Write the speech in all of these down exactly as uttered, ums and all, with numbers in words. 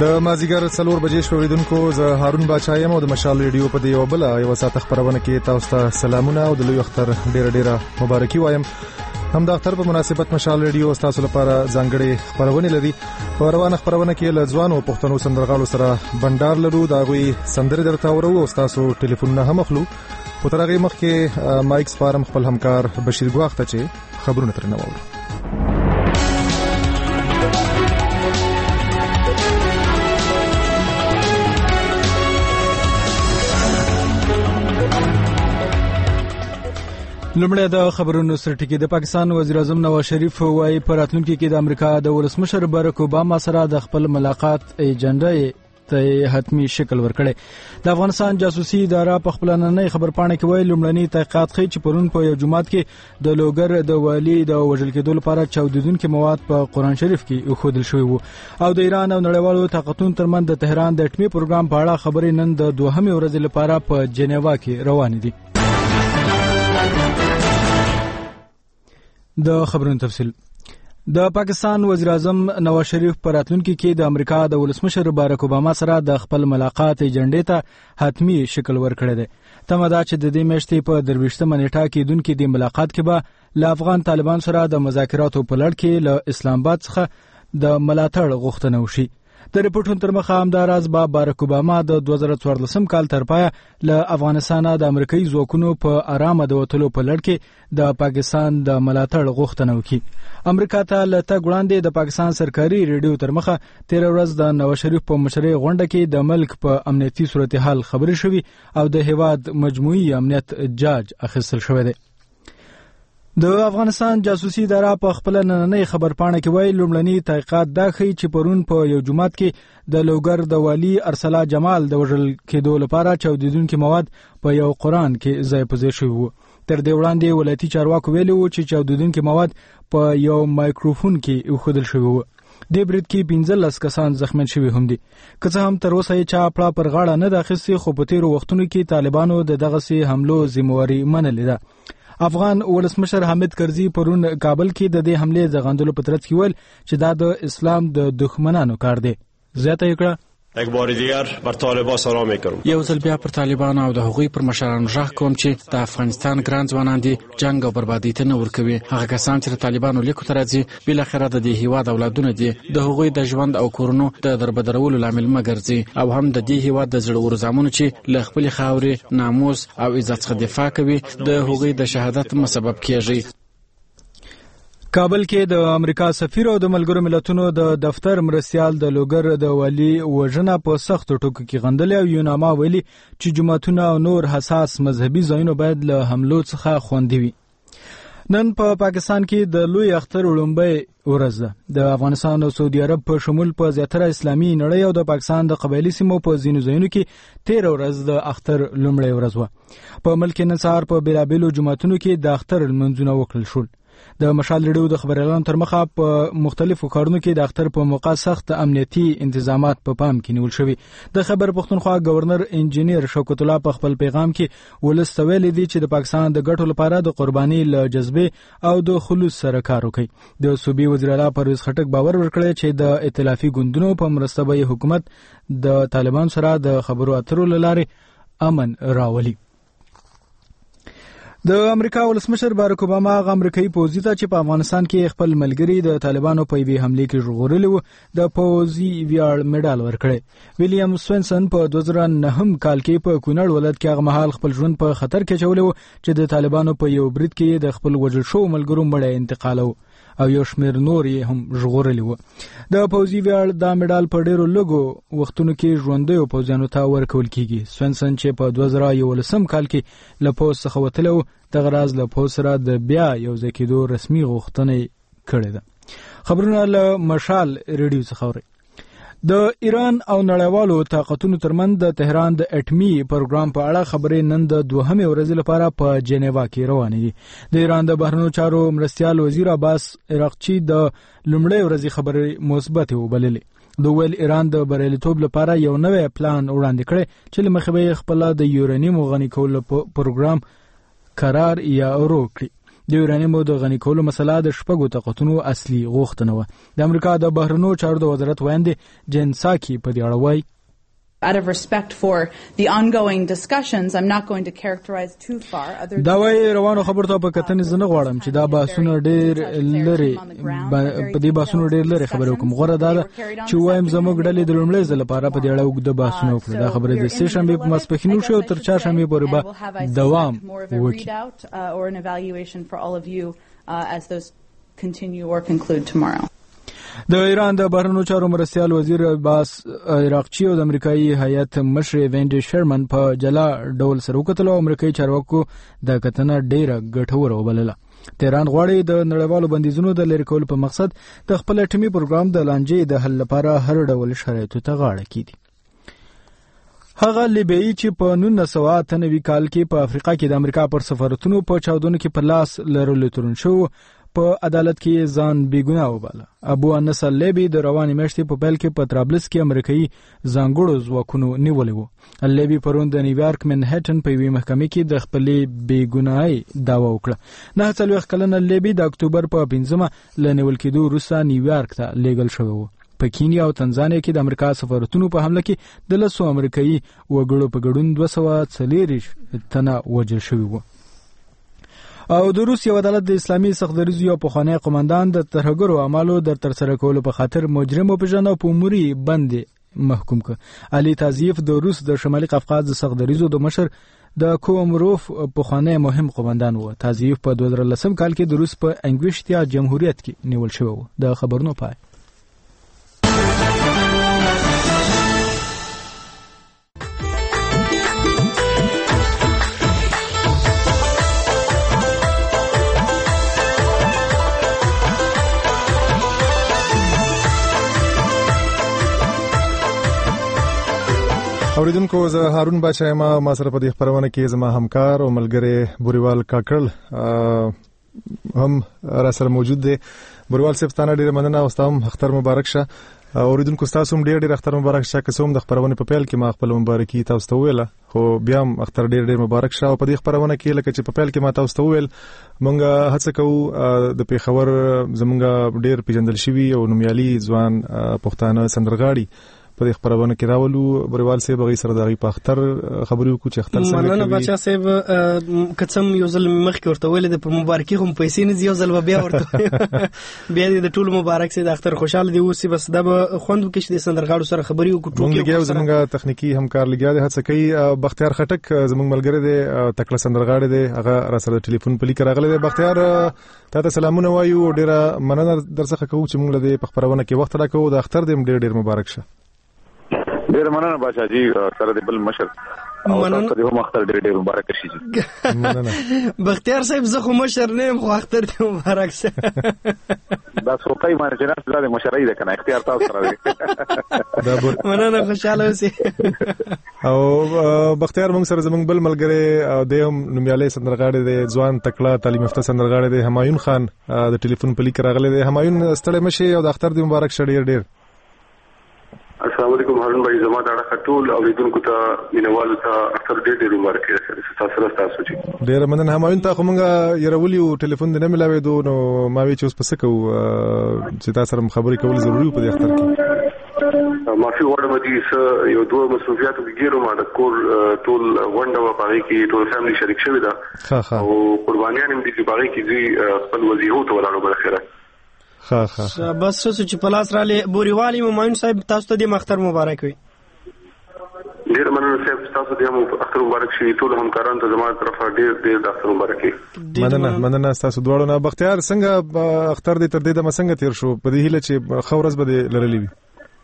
د مازیګر څلور بجې شوریدونکو زه هارون باچا یم او د مشال ریډیو په دې یو بل یو ساعت خبرونه کې تاسو ته سلامونه او د لوی اختر ډیره ډیره مبارکي وایم. هم د اختر په مناسبت مشال ریډیو تاسو لپاره ځانګړي خبرونه لري. په روانه خبرونه کې له ځوانو پښتنو سندرغاړو سره بندر لرو، دا غوي سندره درته ورو او تاسو ټلیفونونه هم اخلو. په ترغه مخ کې مایکس فارم خپل همکار بشیر ګواخ ته چې خبرونه ترنه وورو. لومړی د خبرونو سرټکی. د پاکستان وزیر اعظم نواز شریف وايي په راتلونکي کې د امریکا د ولسمشر باراک اوباما سره د خپل ملاقات ایجنډا ته حتمی شکل ورکړي. د افغانستان جاسوسي اداره په خپل نننۍ خبرپاڼه کې وایي لومړني تحقیقات ښيي چې پرون په یو جمعات کې د لوګر د والی د وژل کېدو لپاره چاودیدونکو مواد په قرآن شریف کې خودل شوی وو او د ایران او نړیوالو طاقتونو ترمنځ د تهران د اټومي پروګرام په اړه خبرې نن د دوهمې ورځې لپاره په جنیوا کې روان دي. د خبرونو تفصیل. د پاکستان وزیر اعظم نواز شریف پر راتلونکي کې د امریکا د ولسمشر باراک اوباما سره د خپل ملاقات ایجنډې ته حتمی شکل ورکړی دی. تمه ده چې د دې میاشتې په درویشتمه نیټه کې دونکو د ملاقات کې به له افغان طالبان سره د مذاکراتو په لړ کې له اسلام آباد څخه د ملاتړ غوښتنه وشي. د ریپورټونو تر مخه همداراز به باراک اوباما د دوه زره څوارلسم کال تر پایه له افغانستانه د امریکایي ځواکونو په آرامه د وتلو په لړ کې د پاکستان د ملاتړ غوښتنه وکړي. امریکا ته له تګ وړاندې د پاکستان سرکاري ریډیو تر مخه تیر ورځ د نواز شریف په مشرۍ غونډه کې د ملک په امنیتي صورتحال خبرې شوې او د هیواد مجموعي امنیت جاج اخیستل شوی دی. د افغانستان جاسوسي اداره په خپل نننۍ خبرپاڼه کې وایي لومړني تحقیقات دا ښيي چې پرون په یو جمعات کې د لوګر د والی ارسلا جمال د وژل کېدو لپاره چاودیدونکو مواد په یو قرآن کې ځای په ځای شوي وو. تر دې وړاندې ولایتي چارواکو ویلي وو چې چاودیدونکو مواد په یو مایکروفون کې ایښودل شوي وو. دې برید کې پنځلس کسان زخمیان شوي هم دي. که څه هم تر اوسه یې چا پړه پر غاړه نه ده اخیستې، خو په تېرو وختونو کې طالبانو د دغسې حملو ذمهواري منلې ده. افغان ولسمشر حامد کرزي پرون کابل کې د دې حملې زغندلو په ترڅ کې ویل چې دا د اسلام د دښمنانو کار دی. زیاته یې کړه یک بار دیگر بر طالبان سلام میکنم. یو ځل بیا پر طالبان او د هغوی پر مشرانو ژغ کوم چې د افغانستان ګران ځوانان دي جنگ او بربادي ته نه ورکوي. هغه کسان چې طالبانو لیکو ته راځي بالاخره د دې هیواد اولادونه دي، د هغوی د ژوند او کورونو د دربدرولو لامل مه ګرځي او هم د دې هیواد د زړورو زامنو چې له خپل خاورې ناموس او عزت څخه دفاع کوي د هغوی د شهادت مسبب کیږي. کابل کې د امریکا سفیر او د ملګرو ملتونو د دفتر مرستیال د لوګر د والی وژنه په سختو ټکو کې غندلې او یو نامه ویلي چې جماعتونه او نور حساس مذهبي ځایونه باید له حملو څخه خوندي وي. نن په پا پاکستان کې د لوی اختر وړاندې ورځ ده. د افغانستان او سعودي عرب په شمول په زیاتره اسلامي نړۍ او د پاکستان د قبایلی سیمو په ځینو ځایونو کې تیر ورځ د اختر لومړی ورځ وه. په ملک نصار په بیلابیلو جماعتونو کې د اختر لمونځونه وکړل شول. د مشال ریډیو د خبريالانو تر مخه په مختلفو کارونو کې د اختر په موقع سخت امنیتي انتظامات په پام کې نیول شوي. د خبر پښتونخوا گورنر انجینیر شوکت الله په خپل پیغام کې ولس ته ویلي دي چې د پاکستان د ګټو لپاره د قرباني له جذبې او د خلوص سره کار وکړي. د صوبې وزیر اعلی پرویز خټک باور ورکړی چې د ائتلافي ګوندونو په مرسته به حکومت د طالبان سره د خبرو اترو لارې امن راولي. د امریکا ولسمشر باراک اوباما هغه امریکایي پوځي ته چې په افغانستان کې خپل ملګري د طالبانو په یوې حملې کې ژغورلي وو د پوځي ویاړ میډال ورکړی. ویلیام سوینسن په دوه زره نهم کال کې په کونړ ولایت کې هغه مهال خپل ژوند په خطر کې اچولی وو چې د طالبانو په یو برید کې د خپل وژل شوو ملګرو مړی انتقالو او یو شمېر نور یې هم ژغورلي وو. د پوځي ویاړ دا میډال په ډېرو لږو وختونو کې ژوندیو پوځیانو ته ورکول کیږي. سوینسن چې په دوه زره یولسم کال کې له پوځ څخه وتلی و دغه راز له پوځ سره د بیا یو ځای کېدو رسمي غوښتنه کړې ده. خبرونه له مشال ریډیو څخه اورئ. د ایران او نړیوالو طاقتونو ترمنځ د تهران د اټمي پروګرام په اړه خبرې نن د دوهمې ورځې لپاره په جنیوا کې روانې دي. د ایران د بهرنیو چارو مرستیال وزیر عباس عراقچي د لومړۍ ورځې خبرې مثبتې وبللې. د ویل ایران د بریالیتوب لپاره یو نوی پلان وړاندې کړی چې له مخې به خپل د یورانیم غني کولو پروګرام قرار یا ورو کړي. د یورانیمو د غني کولو مسله د شپږو طاقتونو اصلي غوښتنه و. د امریکا د بهرنیو چارو د وزارت ویاندې جین ساکي په دې اړه وایي out of respect for the ongoing discussions, I'm not going to characterize too far. دا وایي روانو خبرو ته په کتنې زه نه غواړم چې دا بحثونه ډېر لري په دې بحثونو ډېر لري خبرې وکړم. غوره دا ده چې وایم زموږ ډلې د لومړي ځل لپاره په دې اړه اوږده بحثونه وکړي. دا خبرې د سې شنبې په ماسپښین وشوې او تر چهارشنبې پورې به دوام وکړي. Or an evaluation for all of you uh, as those continue or conclude tomorrow. د ایران د بهرنیو چارو مرستیال وزیر عباس عراقچي او د امریکایي هیئت مشر وینډي شرمن په جلا ډول سره وکتل او امریکایي چارواکو د کتنه ډیره ګټوره وبلله. تهران غواړي د نړیوالو بندیزونو د لرې کولو په مقصد د خپل اټومي پروګرام د لانجې د حل لپاره هر ډول شرایطو ته غاړه کیږي. هغه لیبیایي چې په نولس سوه اته نوي کال کې په افریقا کې د امریکا پر سفارتونو په چاودنو کې په لاس لرلو تورن شو په عدالت کې ځان بیګناه وباله. ابو انس اللیبي د روانې میاشتې په پیل کې په طرابلس کې امریکایي ځانګړو ځواکونو نیولې وو. اللیبي پرون د نیویارک منهټن په یوې محکمې کې د خپلې بیګناهۍ دعوا وکړه. نه څلوېښت کلنه اللیبي د اکتوبر په پنځمه له نیول کېدو وروسته نیویارک ته لیږل شوی وو. په کینیا او تنزانیا کې د امریکا سفارتونو په حمله کې د لسو امریکایي وګړو په ګډون دوه سوه څلېرویشت تنه وژل شوي وو. او د روس یو عدالت د اسلامي سختدریزو یو پخوانی قومندان د ترهګرو اعمالو در ترسره کولو په خاطر مجرم وپېژنده او په عمري بند محکوم کړ. علي تازیف د روس د شمالي قفقاز د سختدریزو د مشر د کومروف پخوانی مهم قومندان و. تازیف په دوه زره لسم کال کې د روس په انګوشتیا جمهوریت کې نیول شوی و. د خبرونو پای. اوریدونکو زه هارون باچا یم. ما سره په دې خبرونه کې زما همکار او ملګری بوریوال کاکړ هم را سره موجود دی. بوریوال صاحب ستانه ډیره مننه او ستاسو اختر مبارک شه. اوریدونکو تاسو هم ډیر ډیر اختر مبارک شه. که څوم د خبرونه په پیل کې ما خپل مبارکي تاسو ته ویله خو بیا هم اختر ډیر ډیر مبارک شه. او په دې خبرونه کې لکه چې په پیل کې ما تاسو ته ویل مونږ هڅه کوو د پیښور زمونږ ډیر پیژندل شوی او نومیالي ځوان پښتانه سندرغاړي په دې خبرونه کې راولو. بریوال صاحب غي سره دغه په اختر خبرې وکړو چې اختر څنګه کوي. مننه بچا صاحب کڅم یو ځل مخکې ورته ویل د په مبارکي هم پیسې نه یو ځل بیا ورته بیا د ټول مبارک سي د اختر خوشاله دی اوسې بس د خوند کې چې د سندرغاړو سره خبرې وکړو. موږ یو زمونږ تخنیکی همکار لګیا دی هڅه کوي. بختیار خټک زمونږ ملګری دی تکړه سندرغاړی دی هغه را سره ټلیفون په لیک راغلی دی. بختیار تاسو سلامونه وایو ډیره مننه درڅخه کوو چې موږ له په خبرونه کې وخت راکوو. د اختر دې ډیر ډیر مبارک شه. ډیر مننه بچا جی سره د بل مشر او تاسو ته هم اختر ډیر ډیر مبارک شي. مننه بختیار صاحب زه خو مشر نه یم خو اختر دې مبارک شه. دا څو کوي ما چې نه زده مشرۍ ده کنه اختیار تاسو سره دی. دا مننه خوشاله اوسئ. او بختیار موږ سره زموږ بل ملګری او د نومیالي سندرغاړي دی ځوان تکړه تعلیم یافته سندرغاړي دی همایون خان د ټلیفون په لیک راغلی دی. همایون ستړی مشي او د اختر دې مبارک شه. ډیر ډیر السلام علیکم هارون بھائی زما دا ټول اوریدونکو ته مینوال ته اختر ډیر ډیر مبارک شه. تاسو سره تاسو چې ډیر مننه. همایون ته کومه يرولي او ټلیفون دې نه ملاوي نو ما وی چې اوس پس کو چې تاسو سره خبرې کول ضروری په دې اختر کې. معافي وړم دي یو دوه مسؤلیتو کې ګیرو ما د کور ټول غونډه و پاره کې ټول فیملی شریک شوی دا او قربانیان هم دي چې پاره کې دي خپل وزیرو ته ولاړو بل خیره. ها ها بس څه چې پلاس را لې بوريوالي ممایون صاحب تاسو ته د مختر مبارک وي. ډیر مننه صاحب تاسو ته هم اختر مبارک شي. ټول همکاران ته زموږ طرفه ډیر ډیر اختر مبارک وي. مننه مننه تاسو دواړو نه. بختیار څنګه اختر دې تر دې د مسنګ تیر شو په دې هیله چې خورز به لرلې وي.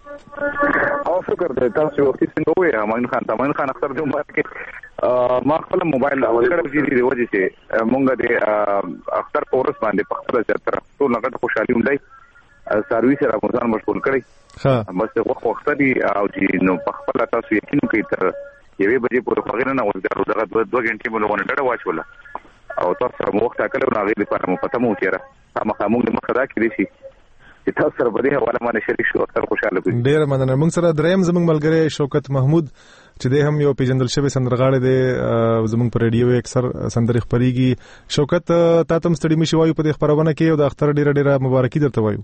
او فکر دې تاسو وختي څنګه وې امین خان تمام خان اختر دې مبارک ما خپل موبایل اول کړ چې دې وځي چې مونږ دې اختر پورس باندې په خپل ځای تر ټول نګد خوشحالي وندای سرویس را مزان مشغول کړی. ها بس وخت وخت دی او چې نو په خپل تاسو یقین کوي تر یوې بجې پورې خو نه وځي دغه دوه غنټې مونږ ونه ډډه واچوله او تاسو سره وخت اکل او هغه لپاره مو پته مو چیرې هم خاموږ د مخدا کې دي چې تاسو سره په دې حواله باندې شریک شو اختر خوشاله کوي. ډیر مننه. موږ سره دریم زموږ ملګری شوکت محمود چې د هم یو پیژندل شوی سندرغاړی دی زموږ په ریډیو اکثر سندرې خپرېږي. شوکت تا تم ستړي مشي وایو په دې خبرونه کې او د اختر ډیره ډیره مبارکي درته وایو.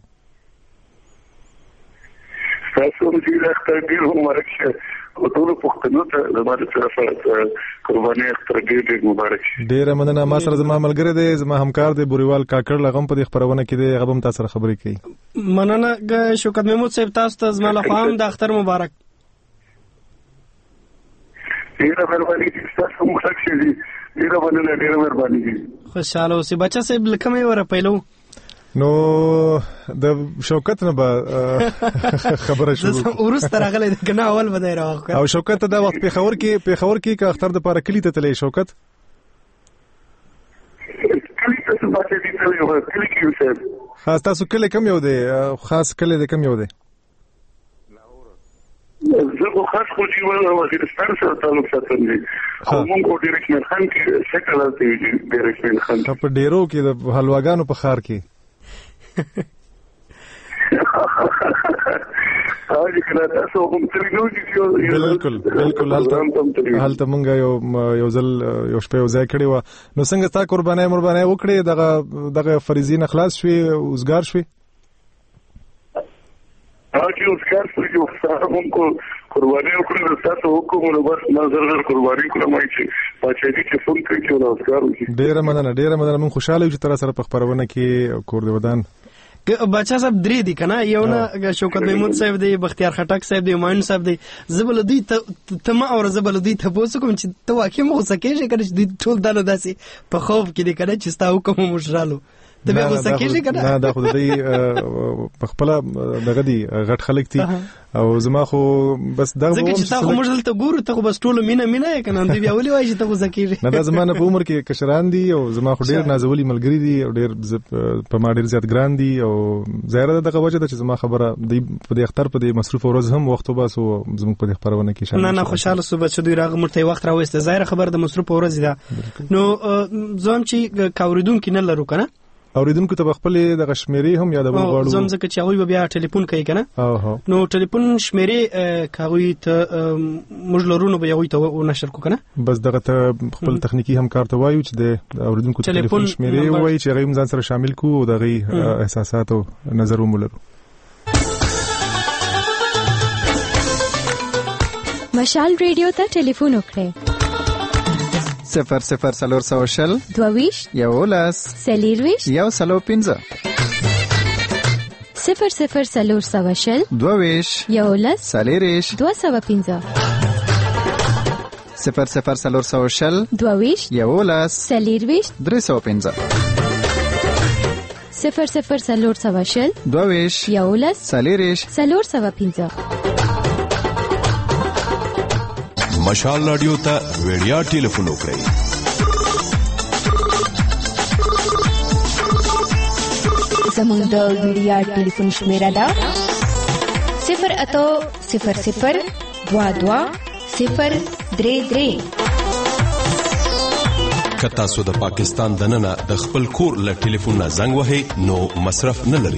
تاسو هم چې د اختر ډیر مبارک شه او ټول پښتنو ته زموږ طرفه قرباني اختر ډیر مبارک شه. ډیره مننه. ما سره زما ملګری دی زما همکار دی بوریوال کاکړ لغم په دې خبرونه کې دی هغه هم تاسو سره خبرې کوي. مننه شوکت محمود صاحب تاسو ته زما له خوا هم د اختر مبارک. ډیره مهرباني تاسو مو ښه شي ډیره مننه ډیره مهرباني. خوشاله اوسئ بچا صاحب لکه مې وره پیلو نو د شوکت نه به خبره شروع ورسته راغلی د کنه اول به دی راغلی او شوکت دا وخت په خبر کې په خبر کې کا اختر د پاره کلی ته تللی شوکت کلی ته څه باندې دی تللی و کلی کې وسه خاص تاسو کلی کم یو دی خاص کلی د کم یو دی زه خو خاص خو چې وزیرستان سره تعلق ساتم دي خو مونږ کو ډیرکشن خان کې سیټل دی ډیرکشن خان په ډیرو کې د حلواګانو په خار کې بالکل بالکل هلته مونږ یو یو ځل یو شپه یو ځای کړی و نو څنګه تا قربانای مربانای وکړي دغه دغه فریضین اخلاص شوي اوسګار شوي اکی اوسګار شوي یو څنګه قربانای وکړي تاسو حکم نو بس نظر قرباني کوم چې پاتې دي چې څنګه کې اوسګار وکړي. ډیره مننه ډیره مننه مون خوشاله یو چې تر سره په خبرونه کې کور دی ودان بچا صاحب درې دي کنه یو نه شوکت محمود صاحب دی بختیار خټک صاحب دی ماین صاحب دی زبل دی ته ما اور زبل دی ته پوسو کوم چې ته واکه مو سکیږي کنه چې ټول دانه داسي په خوف کې دی کنه چې ستا حکم مشرالو ته به مو سکیږي کنه نه دا خو دی په خپل دغه دی غټ خلک دي او زما خو بس دغه ځکه چې تا خو موږ دلته ګورو ته خو بس ټول مینه مینه کنه دوی بیا ولي وایي چې ته خو سکیږي نه دا زمانه په عمر کې کشران دي او زما خو ډیر نازولي ملګری دي او ډیر په ما ډیر زیات ګران دي او ظاهر دغه وجه ده چې زما خبره دی په دې اختر په دې مصروف ورځ هم وخت وباسو زموږ په دې خبرونه کې شامل نه نه خوشاله صبح چې دوی راغ مرته وخت راوست ظاهر خبر د مصروف ورځ ده نو زوم چې کاوریدون کې نه لرو کنه اوریدونکو ته خپل د غشمیري هم یادول غواړو زم ځکه چې هغه بیا ټلیفون کوي کنه نو ټلیفون شمیرې کاوی ته موږ لرونو به یو ته نشر کو کنه بس دغه ته خپل تخنیکی همکار ته وایو چې د اوریدونکو ټلیفون شمیرې وایي چې هغه ځان سره شامل کو او دغه احساسات او نظر ومولرو. مشال ریډیو ته ټلیفون وکړئ صفر صفر سلور سو شل دوویش یولس سلیرویش یو سلو پنځه صفر صفر سلور سو شل دوویش یولس سلیریش دو سو پنځه صفر صفر سلور سو شل دوویش یولس سلیرویش درې سو پنځه صفر صفر سلور سو شل دوویش یولس سلیریش سلور سو پنځه مشال رادیو ته ویډیا ټلیفون وکړئ زموږ د ویډیا ټلیفون شمیره ده صفر اتو صفر صفر دوا دوا صفر درې درې. که تاسو د پاکستان دننه د خپل کور له ټلیفون نه زنګ وهئ نو مصرف نه لري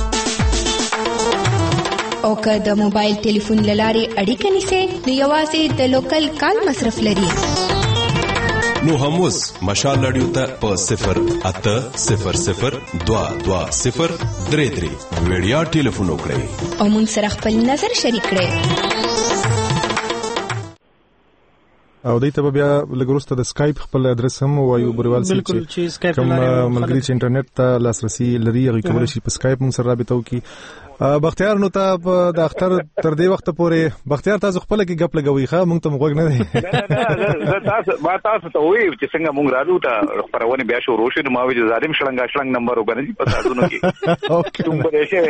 او که د موبایل ټلیفون لاري اړیکه نیسئ نو یوازې د لوکل کال مصرف لري. نو هم اوس مشال رادیو ته په صفر اته صفر صفر دوا دوا صفر درې درې ویډیا ټلیفون وکړئ او موږ سره خپل نظر شریک کړئ او دې ته بیا لګروسته د سکایپ خپل ادرس هم وایو بریوال سي چې کوم ملګری چې انټرنیټ ته لاسرسي لري هغه کولای شي په سکایپ موږ سره رابطه وکړي. بختیار نو ته د اختر تر دې وخت پورې بختیار تاسو خپل کې غپ لګوي ښه مونږ ته موږ نه دی نه تاسو ما تاسو ته وی چې څنګه مونږ راځو ته خبرونه بیا شو روشن ما وی ظالم شلنګا شلنګ نمبر وګڼي په تاسو نو کې کوم به شي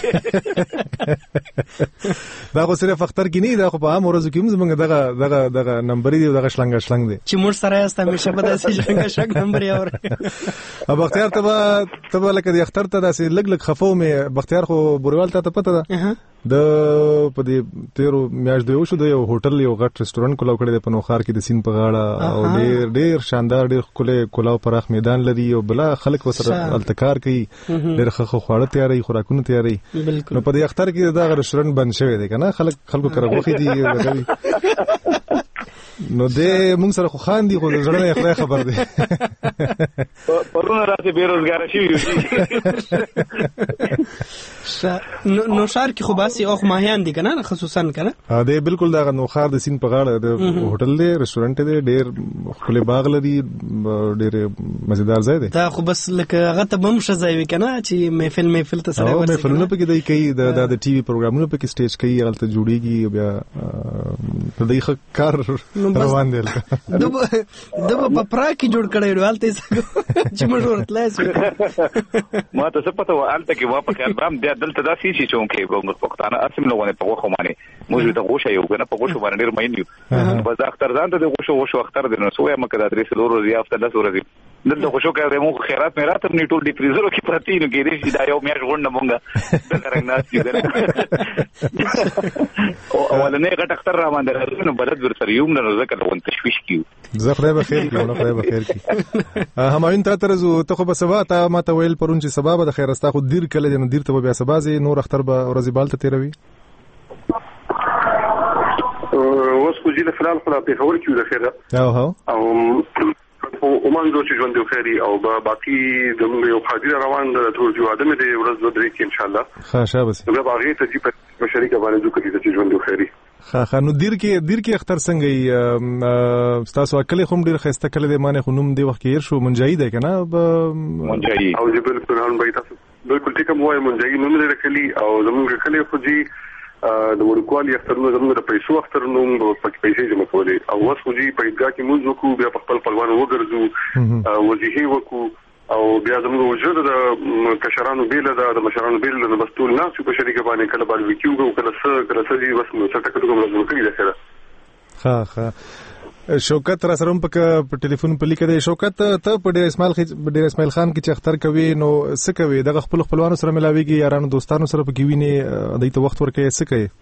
دا خو صرف اختر کې نه دا خو په عام ورځو کې موږ دغه دغه دغه نمبر دی دغه شلنګا شلنګ دی چې موږ سره یاست همیشه په داسې شلنګا شلنګ نمبر یې اور بختیار ته ته لکه د اختر ته داسې لګ لګ خفو مې بختیار خو بریوال ته پته ده د په دې تیرو میاشت دی شو د یو هوټل یو غټ رستورانت کولاو کړی د پنوخار کې د سین په غاړه او ډیر ډیر شاندار ډیر ښکلی کولاو پراخ میدان لري او بلا خلک وسره التکار کوي ډیر ښه خواړه تیاری خوراکونه تیاری نو په دې اختر کې دا رستورانت بند شوی دی کنه خلک خلکو کړه غوخي دي نو دې موږ سره خو خان دي خو زړه نه خدای خبر دی پرونه راته بیروزګار شي نو شهر کې خو باسي او ماهیان دي کنه خصوصا کنه ها دې بالکل دا نو خار د سین په غاړه د هوټل دی رستورانت دی ډیر خپل باغ لري ډیر مزیدار ځای دی دا خو بس لکه هغه ته بم شځای وي کنه چې محفل محفل ته سره ورسي محفلونه پکې دی کوي د د ټي وي پروګرامونو پکې سټیج کوي هغه ته جوړیږي بیا د دې کار روان دی دغه په پراکي جوړ کړی ډالته چې موږ ورتلای ما ته څه پته و الته کې واپس کارم بیا دلته داسې شي چې موږ پښتانه اسم لغونه په غوښه باندې موږ د غوښه یو کنه په غوښه باندې ډیر مېنیو په ځاختر ځان ته د غوښه غوښه اختر دي نو سوې مکه د درې سلو ورځې هفته د ورځې دلته غوښه کوي موږ خیرات مې راته نه ټول دی فریزر کې پرتی نو کې دې دا یو میاش غونډه مونږه د رنګ ناس دي او ولنه غټ اختر را باندې راځي نو بلد ور سره یوم نه ذکر ون تشویش کیو زه خدای به خیر کړو خدای به خیر کړي هماین ته ترزو ته خو به سبا ته ما ته ویل پرون چې سبا به د خیر استا خو دیر کله د دیر ته بیا سبا زی نور اختر به ورځ بالته تیروي اوس کو جیله فلال خلا په خبر کیو د خیر او هو او او مانګو چې ژوند خیری او باقي د یو حاضر روان د ټول جو ادمه د ورځ د درې کې ان شاء الله ښه شابه نو باغې ته چې په شریکه باندې دوه کړي چې ژوند خیری ښه ښه نو دیر کې دیر کې اختر څنګه ای تاسو اکل خو ډیر خسته کله د معنی خنوم دی وخت کې شو منجایی ده کنه منجایی او جبل قرآن بای تاسو بالکل ټیک مو وای منجایی نوم لري کلی او زموږ کلی خو جی د ورکوالي اخترونو زموږ د پیسو اخترونو په پیسې جمع کولې او وس خو جی په ادګه کې موږ وکړو بیا په خپل خپلوان وګرځو وظیفه وکړو او بیا زموږ وجود د کشرانو بیل د مشرانو بیل د بستول ناس په شریکه باندې کله باندې وکیو کله څه کله څه دی بس نو څه ټکو کوم لازم کړی ده ښه ښه شوکت را سره په ټلیفون په لیکه دی شوکت ته په ډیر اسماعیل خ ډیر اسماعیل خان کې چې اختر کوي نو څه کوي دغه خپل خپلوانو سره ملاويږي یارانو دوستانو سره په کې ویني دایته وخت ورکې څه کوي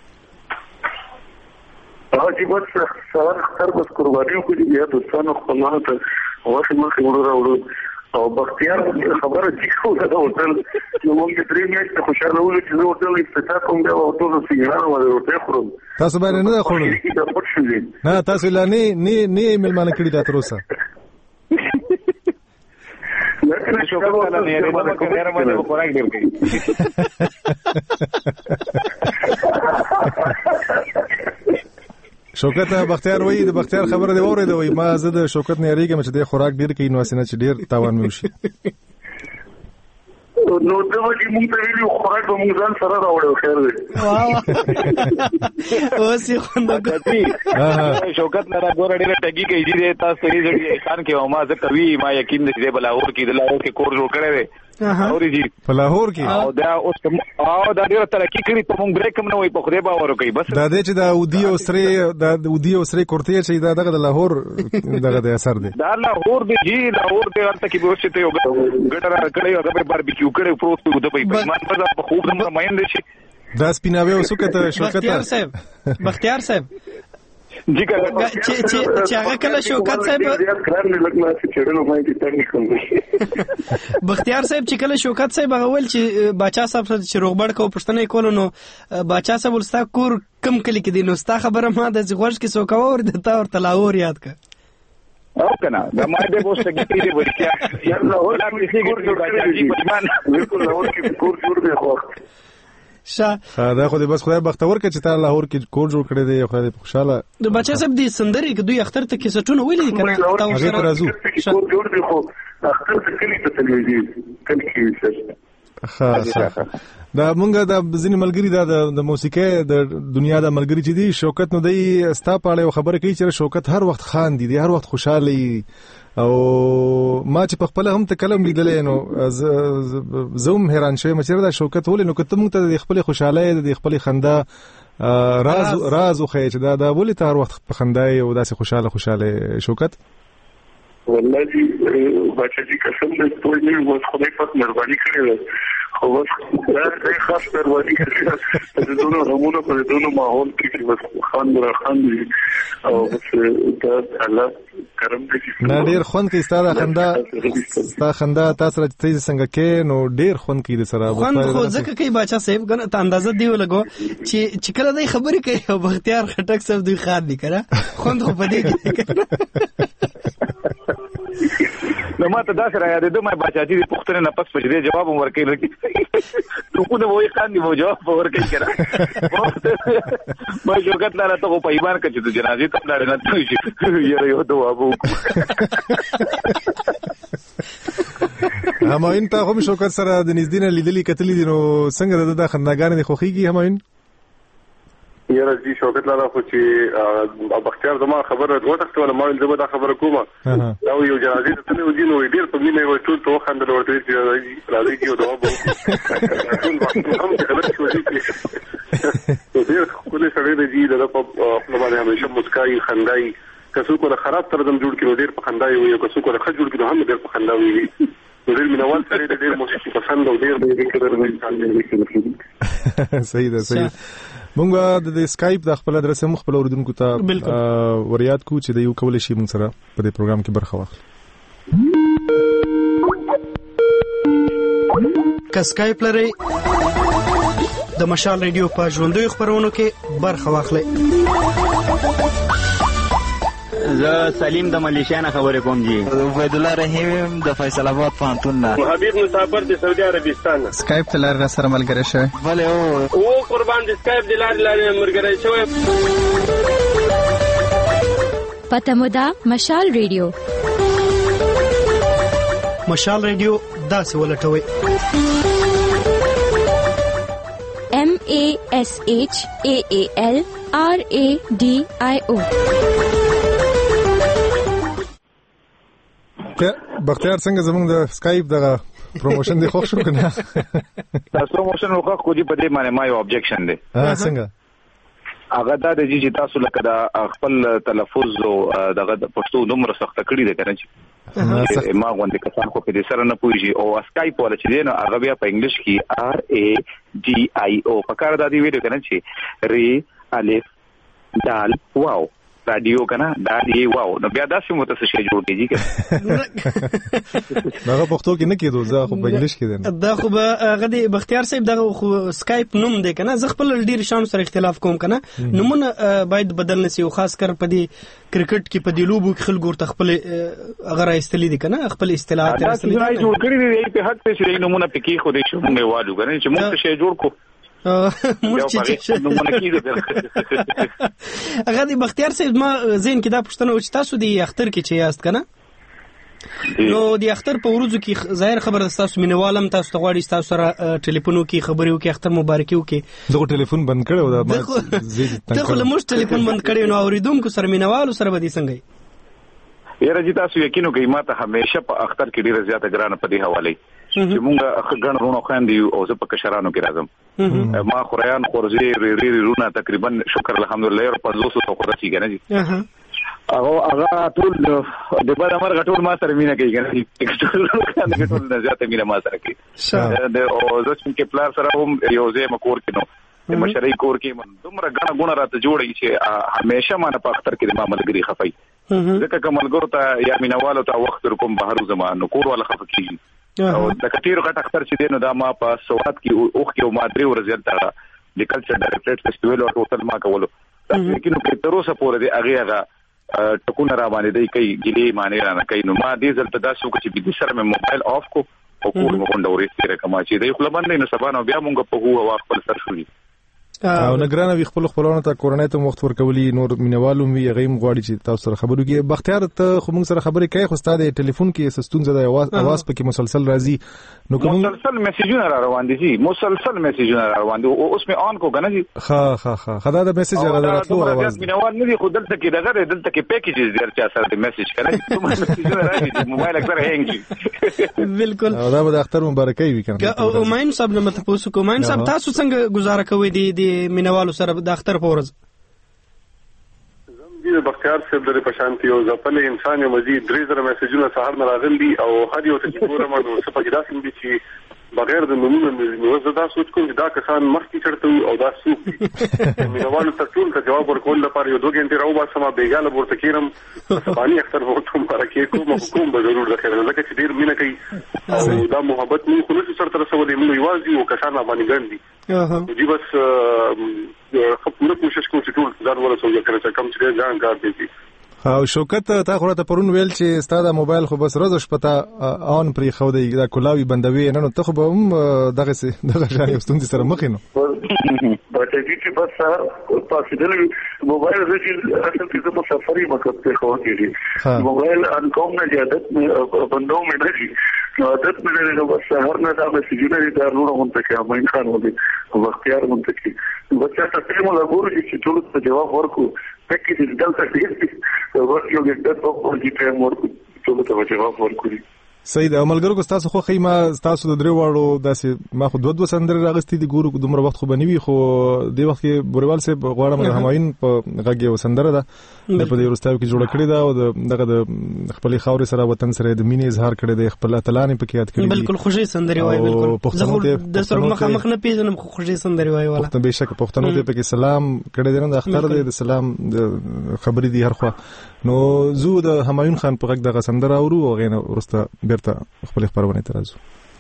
اه چې بس سره اختر بس قرباني کوي یا دوستانو خپلوانو ته واخې مخ وړو راوړو او بختیار خبره چې خو دا هوټل نو موږ درې میاشتې خوشاله وو چې زه هوټل افتتاح کوم بیا هوټل سیګار ولا هوټل خورم تاسو باندې نه خورم نه تاسو لا نه نه نه ملمانه کړی دا تر اوسه لکه شو په اړه نه لري ما کومه نه باندې خوراک ډیر کوي شوکت بختیار وای د بختیار خبره دی اوره دی وای ما زه د شوکت نه یریږم چې د خوراک ډیر کوي نو اسنه چې ډیر تاوان مې وشي نو دا وایي موږ ته ویلو خوراک به موږ ځان سره راوړو خیر دی او سی خوندګي شوکت نه راغور ډیر ټګي کوي دي تاسو یې ځړي انسان کې او ما زه کوي ما یقین دې بلاور کې د لاهور کې کور جوړ کړی دی اوري جی په لاهور کې او دا اوس او دا ډیر ترقی کړی ته موږ بریک هم نه وای په خدای باور کوي بس دا دې چې دا ودی او سری دا ودی او سری کوړتي چې دا دغه د لاهور دغه د اثر دی دا لاهور دی جی لاهور دی ورته کې به څه ته یو ګټر کړی او په باربیکیو کړی پروت په دبي په ما په خوب د مېند شي دا سپیناوي وسکته شوکت بختیار صاحب بختیار صاحب جی کله چې چې چې هغه کله شوکت صاحب بختیار صاحب چې کله شوکت صاحب هغه ول چې باچا صاحب چې روغبړ کو پښتنه کول نو باچا صاحب ولستا کور کم کلی کې دي نو ستا خبره ما د غوښ کې سو کا ور دتا ور تلاور یاد کا او کنه دا ما دې بوسه کې دې ورکیا یلا ولا مې سي ګور جوړ کړی بجمان بالکل لاهور کې کور جوړ دی خو شا دا خو دې بس خدای بختور کې چې تا لاهور کې کور جوړ کړی دی خو دې خوشاله د بچا صاحب دې سندري کې دوی اختر ته کې سټونه ویلې کنه تاسو سره راځو کور جوړ دی خو اختر ته کلی ته تلوي کلی کې ښه دا مونږه د ځینې ملګری دا د موسیقي د دنیا د ملګری چې دی شوکت نو دی ستا په اړه خبره کوي چې شوکت هر وخت خان دی هر وخت خوشاله او ما چې په خپل هم ته کلم لیدلې نو زوم حیران شوم چې دا شوکت ولې نو کته مونږ ته د خپل خوشاله د خپل خندا راز راز خو چې دا دا ولې ته هر وخت په خندای او داسې خوشاله خوشاله شوکت والله بچا چې قسم دې ټول نه وس خدای پاک مهرباني کړې خو دا د خاص پروري کې د دونو همونو په دونو ماحول کې بس خان را خان دي او بس دا الله کرم دې نه ډیر خوند کې ستاره خندا ستا خندا تاسو راځي څنګه کې نو ډیر خوند کې د سره خوند خو ځکه کوي بچا صاحب کنه ته اندازه دی ولګو چې چې کله دای خبرې کوي او بختیار خټک صاحب دوی خاط دي کړه خوند خو پدې کې نو ماته دا سره یاد دې مې بچا چې پښتنه نه پس پښې جواب ورکړي لکه تو کو نه وای خان دی وو جواب ورکړي کړه ما جوګت لاره ته په ایمان کې چې جنازې ته لاړ نه شي یره یو دوا وو هماین ته هم شوکت سره د نږدې لیدلې کتلې دي نو څنګه د خندګانې خوخيږي هماین یاره جی شوکت لاله خو چې بختیار زما خبره وټکته ولا ما زما دا خبره کومه دا یو جنازې ته نه وځي نو ډیر په مینه یو ټول ته خندل ورته چې راځي کیو دا وو هم خبره کوي چې ډیر کله سره د جی د په خپل باندې همیشه مسکای خندای کسو کو خراب تر دم جوړ کړو ډیر په خندای وي کسو کو خ جوړ کړو هم ډیر په خندای وي ډیر مینوال سره ډیر موسیقي پسند او ډیر دې کړو انسان صحیح ده صحیح مونږ د اسکایپ د خپل ادرس هم خپل اوردونکو ته وریاد کو چې د یو کول شي مونږ سره په دې پروګرام کې برخه واخلي که اسکایپ لري د مشال ریډیو په ژوندوي خبرونو کې برخه واخلي زه سلیم د ملیشیا نه خبرې کوم جی عبید الله رحیم د فیصل آباد پوهنتون نه حبیب مسافر د سعودي عربستان نه اسکایپ ته لار سره ملګری شوی بله او او قربان د اسکایپ د لار لار ملګری شوی پته مو ده مشال ریډیو مشال ریډیو داسې ولټوي M A S H A A L R A D I O بختیار څنګه زموږ د اسکایپ دغه پروموشن دی خوښ شو کنه تاسو پروموشن وکړه خو دې په دې باندې ما یو ابجیکشن دی ها څنګه هغه دا د چې تاسو لکه دا خپل تلفظ او دغه پښتو نومره سخت کړی دی کنه چې ما غونډه کسان خو په دې سره نه پوهیږي او اسکایپ ولا چې نو هغه بیا په انګلیش کې R A D I O په کار د دې ویډیو کنه چې ری الف دال واو رادیو کنه دا دی واو نو بیا داسې مو ته شي جوړ کیږي دا په پښتو کې نه کېدو زه خو په انګلیش کې دم دا خو هغه دی بختیار صاحب دغه خو اسکایپ نوم دی کنه زه خپل ډیر شان سره اختلاف کوم کنه نومونه باید بدل نسی او خاص کر په دې کرکټ کې په دې لوبو کې خلکو ورته خپل هغه راستلې دي کنه خپل اصطلاحات راستلې دي جوړ کړی دی په حق ته چې نومونه پکې خو دې شو موږ والو کنه چې موږ شي جوړ کو هغه دی بختیار صاحب ما زین کې دا پښتنه و چې تاسو دی اختر کې چې یاست کنه نو دی اختر په ورځو کې ظاهر خبر تاسو مینوالم تاسو ته غواړي تاسو سره ټلیفونو کې خبرې وکړي اختر مبارکي وکړي دغه ټلیفون بند کړو دا ما زید ته خو له موږ ټلیفون بند کړی نو اوریدونکو سره مینوالو سره به دي څنګه یاره جی تاسو یقینو کوي ما ته همیشه په اختر کې ډیره زیاته ګرانه پدې حواله چې مونږه غن رونو خاندي او زه په کشرانو کې راځم ما خوريان خورزي ری رونه تقریبا شکر الحمدلله په دوه سو خو راځي کنه جی هغه هغه ټول د بل امر غټول ما سره مینه کوي کنه ټول ټول زیاته مینه ما سره کوي د او زه چې پلار سره هم یو ځای مکور کې نو د مشرۍ کور کې من دومره غنا غونه راته جوړي چې همیشه ما نه په اختر کې ما ملګری خفای ځکه کوملګرو ته یا مینوالو ته وخت کوم بهر زمانو کور ولا خفکی او د کټیر غټ اختر چې دینو دا ما په سواد کې اوخ کې مادري ورزل تا د کلچر ډایرکټ فیسټیوال او ټوټل ما کولو تاسو کې نو په تر اوسه پورې دی هغه هغه ټکونه را باندې دی کوي ګلې معنی را نه کوي نو ما دې ځل ته تاسو چې په دې سره مې موبایل آف کو او کور مو کوم ډورې سره کما چې دی خپل باندې نو سبا نو بیا مونږ په هو واخ خپل سر شوې او نگرانه وی خپل خپلونه ته کورنۍ ته وخت ورکولي نور مینوالو وی غیم غواړي چې تاسو سره خبرو کې بختیار ته خو موږ سره خبرې کوي خو ستاسو ټلیفون کې سستون زده आवाज आवाज پکې مسلسل راځي نو کوم مسلسل میسجونه را روان دي جی مسلسل میسجونه را روان دي او اوس می آن کو کنه جی ها ها ها خدا د میسج را راتلو आवाज مینوال نه دي خو دلته کې دغه دلته کې پیکیجز دیر چا سره د میسج کنه کوم میسجونه راځي موبایل اکثر هینګ شي بالکل دا به د اختر مبارکي وي کنه او ماین صاحب نه متاسو کوم ماین صاحب تاسو څنګه گزاره کوي دي د مینوالو سره د اختر پورز زم دې بختیار صاحب د پشانتی او ځپل انسان مزید درې زره میسجونه سهار نه راغلي او هر یو ته ګورم نو څه پکې داسې دي چې بغیر د نمونه نو زه دا سوچ کوم چې دا کسان مخکې چړته او دا څوک دي مینوالو ته ټول ته جواب ورکول لپاره یو دوه غنټې راوباسم بیګاله ورته کېرم سباني اختر ورته مبارکي کوم کوم به ضرور د خیر ځکه چې ډیر مینه کوي او دا محبت مو خو نشو سره رسولې موږ یوازې یو کسان باندې ګڼدي دي بس خو پوره کوشش کوم چې ټول ځان ورسوي کړه کم چې ځان کار دي. او شوکت تا خو ته پرون ویل چې ستاسو موبایل خو بس روز شپه آن پرې خو دی دا کولاوي بندوي نه نو ته خو به هم دغه سي دغه ځای ستوندې سره مخ نو بچی چې بس پاسې د موبایل چې اصل کې په سفري مقصد ته خو کېږي موبایل ان کوم نه عادت بندو مې نه شي عادت مې نه بس هر نه دا مسیجونه دي ضرور مونته کې امین خان ودی او اختیار مونته کې بچا ته موږ لګورو چې ټول ته جواب ورکو تکي دې دلته دې ورته یو ګټه په کوم چې ورکو ټول ته جواب ورکو. صحیح ده عملګرو کو تاسو خو خیمه تاسو د درې واړو داسې ما خو دوه دوه سندره راغستې دي ګورو دومره وخت خو بنوي خو د وخت کې بوریوال صاحب غواړم د همایون په غږ یو سندره ده د په دې ورستاو کې جوړ کړی دا او دغه د خپل خاورې سره وطن سره د مینې اظهار کړی دی خپل اتلانې پکې یاد کړی بالکل خوشي سندره وای بالکل زه د سر مخ مخ نه پیژنم خو خوشي سندره وای ولا ته به شک پښتنو ته پکې سلام کړی دی نه اختر دی د سلام خبرې دی هر خوا نو زو د همایون خان په غږ دغه سندره اورو او غینه ورسته بیرته خپل خبرونه ترازو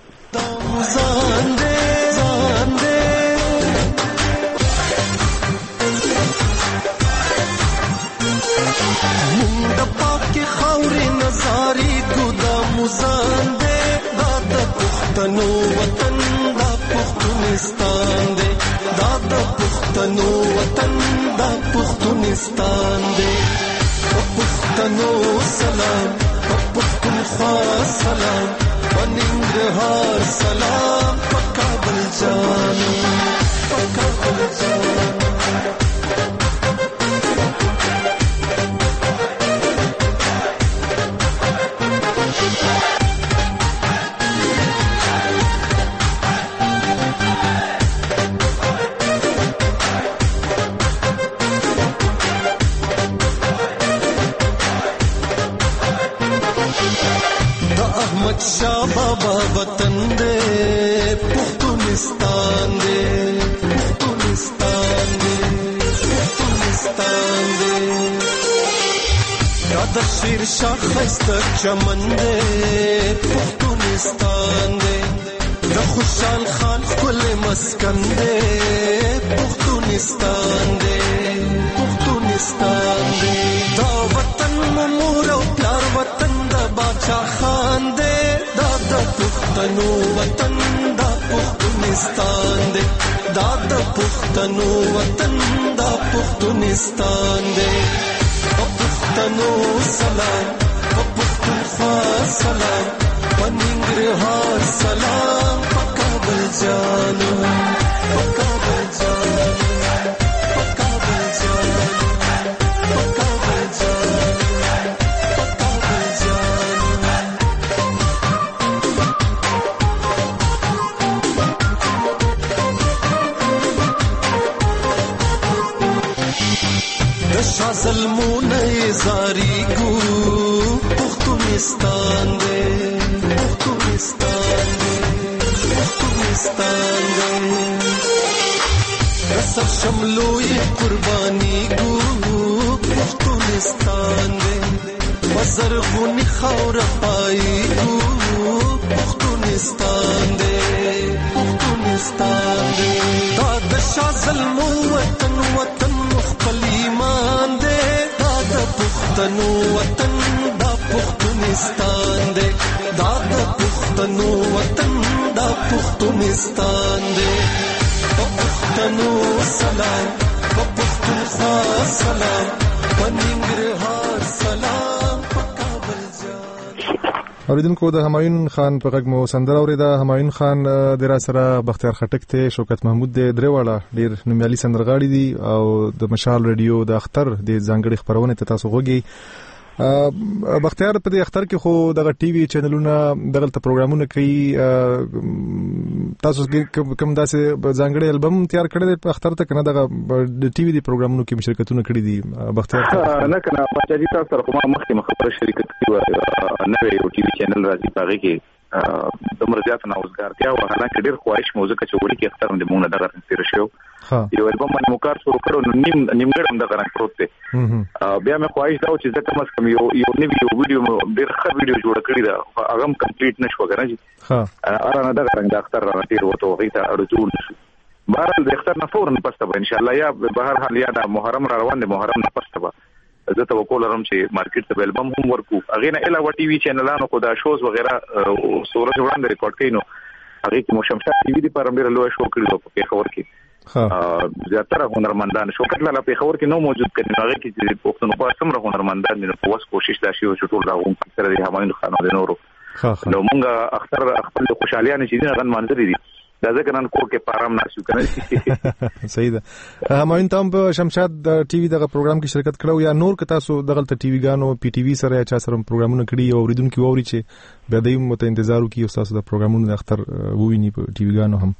مونږ پاکي خاورې نظارې ګودا مزان دې دا د پښتنو وطن دا پښتونستان دې دا د پښتنو وطن دا پښتونستان دې پښتنو سلام پښتونخوا سلام وننګرهار سلام په کابل جانو په کابل جانو شاه بابا وطن دې پښتونستان دې پښتونستان دې پښتونستان دې دا د شیر شاه خسته چمن دې پښتونستان دې د خوشحال خان خپل مسکن دې پښتونستان دې پښتونستان دې دا وطن مور او پلار وطن د بادشاہ خان دې پښتنو وطن دا پښتونستان دې دا د پښتنو وطن دا پښتونستان دې پښتنو سلام پښتونخوا سلام وننګرهار سلام په کابل جانو په کابل جانو په کابل جانو په کابل جانو په کابل جانو شاه ظلمونه زاری ګو پښتونستان دې پښتونستان دې پښتونستان دې سر شملوې قرباني ګو پښتونستان دې وزرغونی خاور پای ګو پښتونستان دې پښتونستان دې دا د شاه ظلمو وطن وطن خپل ایمان دې دا د پښتنو وطن دا پښتونستان دې دا د پښتنو وطن دا پښتونستان دې پښتنو سلام پښتونخوا سلام وننګرهار سلام په کابل جانو. اوریدونکو د همایون خان په غږ مو سندره اوریده. همایون خان د را سره بختیار خټک ته شوکت محمود د درېواړه ډیر نومیالي سندرغاړي دي او د مشال رادیو د اختر د ځانګړي خبرونه ته تاسو غوږی. بختیار په دې اختر کې خو دغه ټي وي چینلونه دغه پروګرامونه کوي تاسو کوم داسې ځانګړي البم تیار کړی دی په اختر ته کنه دغه د ټي وي دی پروګرامونو کې مشارکتونه کړی دي بختیار نه کنه بچا دي تاسو سره کومه مخکې مخبره شریکت کوي نوې یو ټي وي چینل راځي پاره کې د مرزيات نوزګارتیا او حالانکه ډیر خواهش موزه چې وړي کې اختر د مونږ دغه تیر شو یو البوم باندې مو کار شروع کړو نو نیم نیمګړم دغه رنګ پروت دی بیا مې خواهش دا چې زه کوم کم یو یو نوی یو ویډیو ډیر ښه ویډیو جوړ کړی دا هغه هم کمپلیټ نشو غواړم ها ارانه دغه رنګ د اختر را تیر وته غیته اړول شو بهر د اختر نه فورن پسته به ان شاء الله یا بهر حال یا د محرم را روان دی محرم نه پسته به زه توقع لرم چې مارکیټ ته البوم هم ورکو هغه نه علاوه ټي وي چینلانو کو دا شوز وغیرہ سورج وړاندې ریکارډ کینو هغه کې مو شمشاد ټي وي دی پر امیر لوی شو کړو په خبر کې زیاتره هنرمندان شوکت لاله په خبر کې نو موجود کړي هغه کې چې پښتون په سمره هنرمندان نه په وس کوشش دا شی او ټول راغون سره د همایون خان او د نورو نو مونږه اختر خپل خوشالیانه چې غن منځري دي دا ځکه نن کور کې پارام ناشو کنه صحیح ده همایون تام په شمشاد ټي وي دغه پروګرام کې شرکت کړو یا نور که تاسو دغه ټي وي غانو پی ټي وي سره یا چا سره پروګرامونه کړی او اوریدونکو ووري چې به دایم مت انتظار وکي او تاسو د پروګرامونو د اختر وویني په ټي وي غانو هم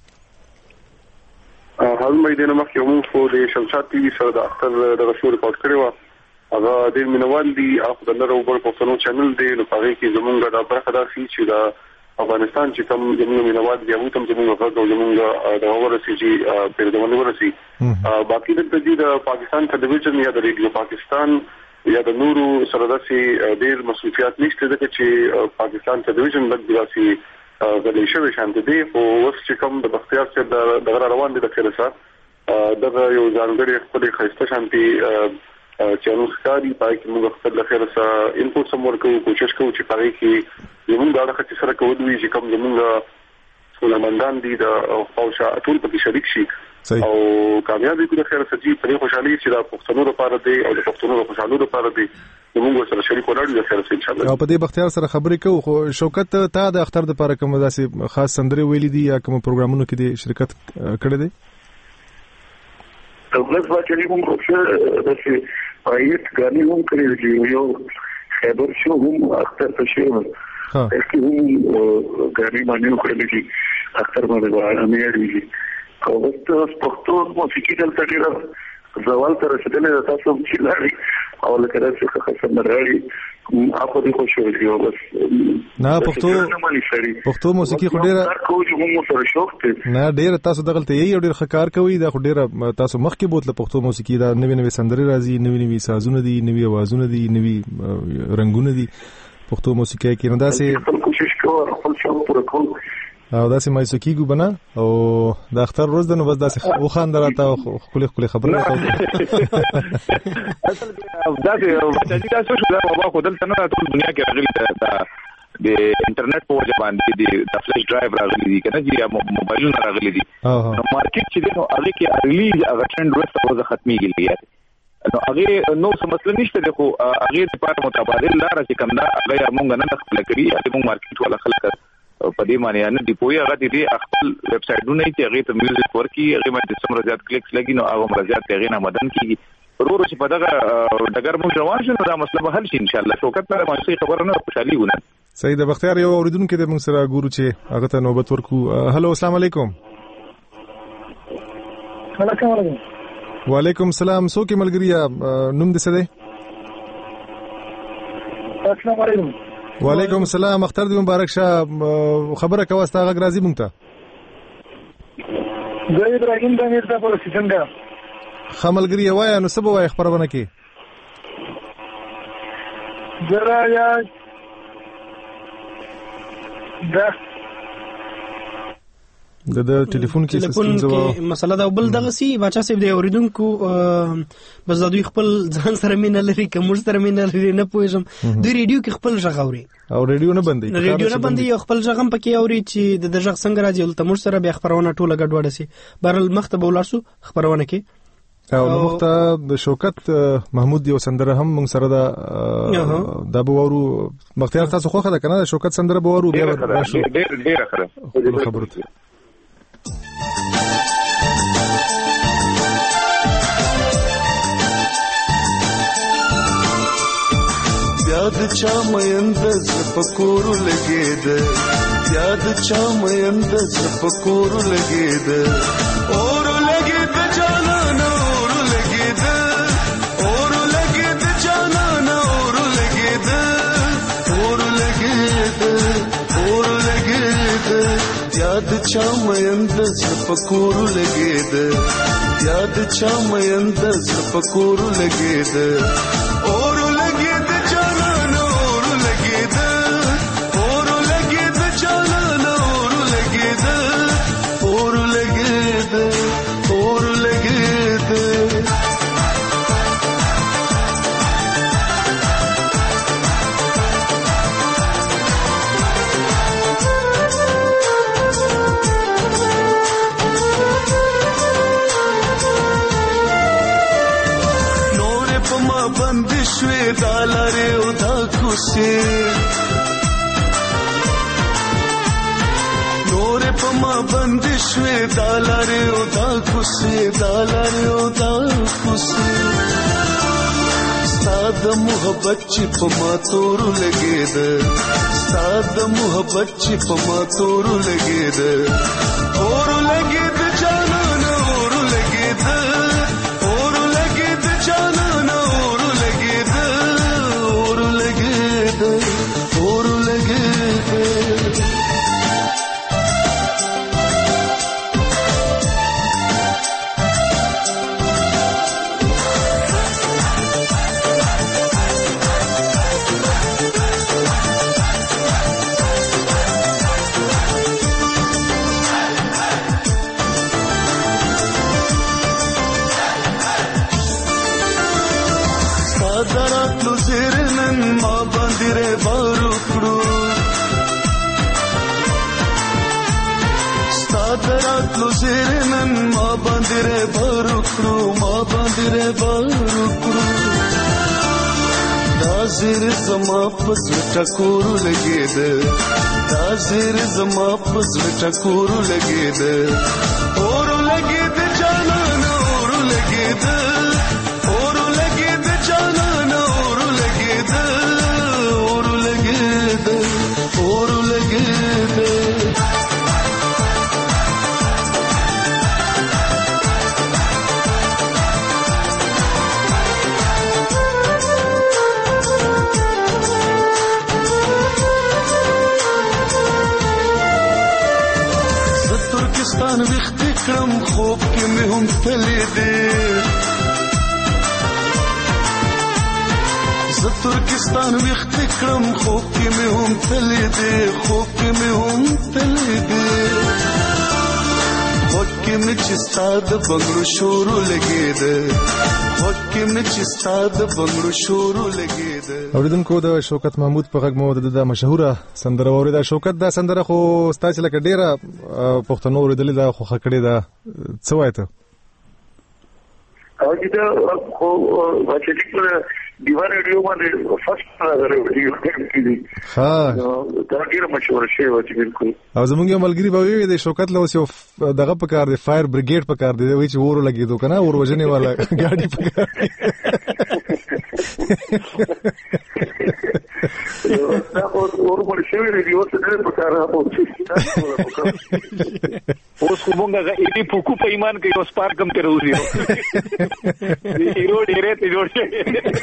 حال مې د نمخ یو مو د شمشاد ټي وي سره د اختر د شو ریکارډ کړو هغه د مینوال دی اخو د نړۍ اوپر پښتنو چینل دی نو هغه کې زمونږ د برخه دا شي چې د افغانستان چې کوم زمونږ مینوال دی هغه تم زمونږ غږ او زمونږ د ورسي چې پیردونه ورسي باقي د تدې د پاکستان ټلویزیون یا د ریډیو پاکستان یا د نورو سره داسې ډېر مسؤلیت نشته ځکه چې پاکستان ټلویزیون لږ دراسي غلي شوی شانته دی او اوس چې کوم د بختیار چې د غره روان دي د خیرسه دغه یو ځانګړي خپل خسته شانتي چې موږ ښکاری پای کې موږ خپل خیرسه انپوټ سم ورکو کوشش کوو چې پای کې زموږ دا خطي سره کوو دوی چې کوم زموږ ولمندان دي د خوشا ټول په شریک شي او کامیابی کو د خیرسه جی په خوشحالي چې د پښتنو لپاره دی او د پښتنو د خوشحالۍ لپاره دی موږ سره شریک ولاړ یو خیرسه ان شاء الله او په دې بختیار سره خبرې کوو خو شوکت ته د اختر لپاره کوم داسې خاص سندري ویلي دي یا کوم پروګرامونو کې د شرکت کړی دی دولت باندې موږ څه داسې پایت غاني هم کړی دی یو خبر شو هم اختر ته شو ها چې هم غاني باندې کړی دی اختر باندې امیر دی او وسته پښتون موسیقي دلته ډیره زوال تر رسیدلې تاسو چې لري او لکه دا څه خاصه مراري اپو دې خوشو دی بس نه پښتو پښتو موسیقي خو ډیره کوم مو سره شوخته نه ډیره تاسو دغه ته یو ډیر ښکار کوي دا خو ډیره تاسو مخکې بوتله پښتو موسیقي دا نوې نوې سندري راځي نوې نوې سازونه دي نوې اوازونه دي نوې رنگونه دي پښتو موسیقي کې نو دا سه کوشش کوو خپل شوق پوره کوو او داسې مایسوکیګو بنا او د اختر روز د نو بس داسې او خان دراته او خپل خپل خبره راته اصل دا چې تاسو شو دا بابا خو دلته نه ټول دنیا کې راغلي دا د انټرنیټ په وجه باندې د فلش ډرایو راغلي دي کنه چې موبایلونه راغلي دي نو مارکیټ چې نو هغه کې ریلیز هغه ټرند ورسته وځه ختميږي نو هغه نو څه مسله نشته خو هغه د پات متبادل لار چې کوم دا هغه موږ نه خپل کړی هغه موږ مارکیټ ولا خلک په دې معنی نه دی پوي هغه دې خپل ویب سټونه چې هغه ته میوزیک ورکی هغه باندې سم رضایت کلیکس لګي نو هغه رضایت هغه نه مدن کیږي ورور چې په دغه دګر مو روان شنو دا مسله به حل شي ان شاء الله شوکت نه ماشي خبره نه خوشالي ونه سید بختیار یو اوریدونکو د موږ سره ګورو چې هغه ته نوبت ورکو هلو السلام علیکم وعلیکم السلام سو کې ملګریا نوم دې څه دی السلام علیکم وعلیکم السلام اختر دې مبارک شه خبره کوه ستا غږ راځي مونږ ته زه ابراهیم د امیر صاحب له څنګه خملګری وای نو سبا وای خبرونه کې زرا یا دا د د ټلیفون کې څه څه مسله دا بل دغه سی بچا سیب دی اوریدونکو بس د دوی خپل ځان سره مینه لري کوم سره مینه لري نه پوهیږم دوی ریډیو کې خپل ژغ اوري او ریډیو نه بندي ریډیو نه بندي خپل ژغم پکې اوري چې د ژغ څنګه راځي ولته مر سره به خبرونه ټوله ګډوډه سي بهرل مختبه ولرسو خبرونه کې او مخته د شوکت محمود یو سندره هم موږ سره دا د بوورو مختار تاسو خو خدای کنه شوکت سندره بوورو بیا راشو ډیر ډیر خبره خبرته یاد چا مېند زپکور لګید یاد چا مېند زپکور لګید اور لګید جانان اور لګید اور لګید جانان اور لګید اور لګید اور لګید یاد چا مېند زپکور لګید یاد چا مېند زپکور لګید اور لګید جانان اور لګید اور لګید جانان اور لګید اور لګید اور لګید بندشوی دالاره او دا کوسی نور پما بندشوی دالاره او دا کوسی دالاره او دا کوسی ستاد محبت چی پما تور لګید ستاد محبت چی پما تور لګید اور لګید جانان اور لګید اور لګید جانان اور لگے صادرات لو زیرنن ما باندې بارو کړو صادرات لو زیرنن ما باندې بارو کړو ما باندې بارو کړو دا زیر زما پس ټکور لګید دا زیر زما پس ټکور لګید اور لګید جانان اور لګید اور لګید جانان اور لګید اور لګید اور لګید ترکستان وخت کړم خوب کې مې هم تلې دې زه ترکستان وخت کړم خوب کې مې هم تلې دې خوب کې مې هم تلې دې خوب کې مې چې ستاد بنگړو شورو لګید خوب کې مې چې ستاد بنگړو شورو لګید. اوریدونکو د شوکت محمود په غږ مو د مشهوره سندره اوریدا. شوکت دا سندره خو ستاسو لکه ډیره پښتنو اوریدلې دا خو خکړې دا څه وایته او دا خو چې څنګه دیوار ریډیو باندې فرست راغلی ویډیو کې دي ها دا ډیره مشهور شی و چې بالکل. او زمونږ یو ملګری به وي د شوکت له اوس یو دغه په کار دی فایر بریګیډ په کار دی وی چې ور لګیدو کنه ور وجنې والا ګاډي په کار دی دا ور ور شی ریډیو څه په کار راځي اوس کومه غېږی په کو په ایمان کې اوس پار کم تر وځي هیرو ډیره ته جوړ شي.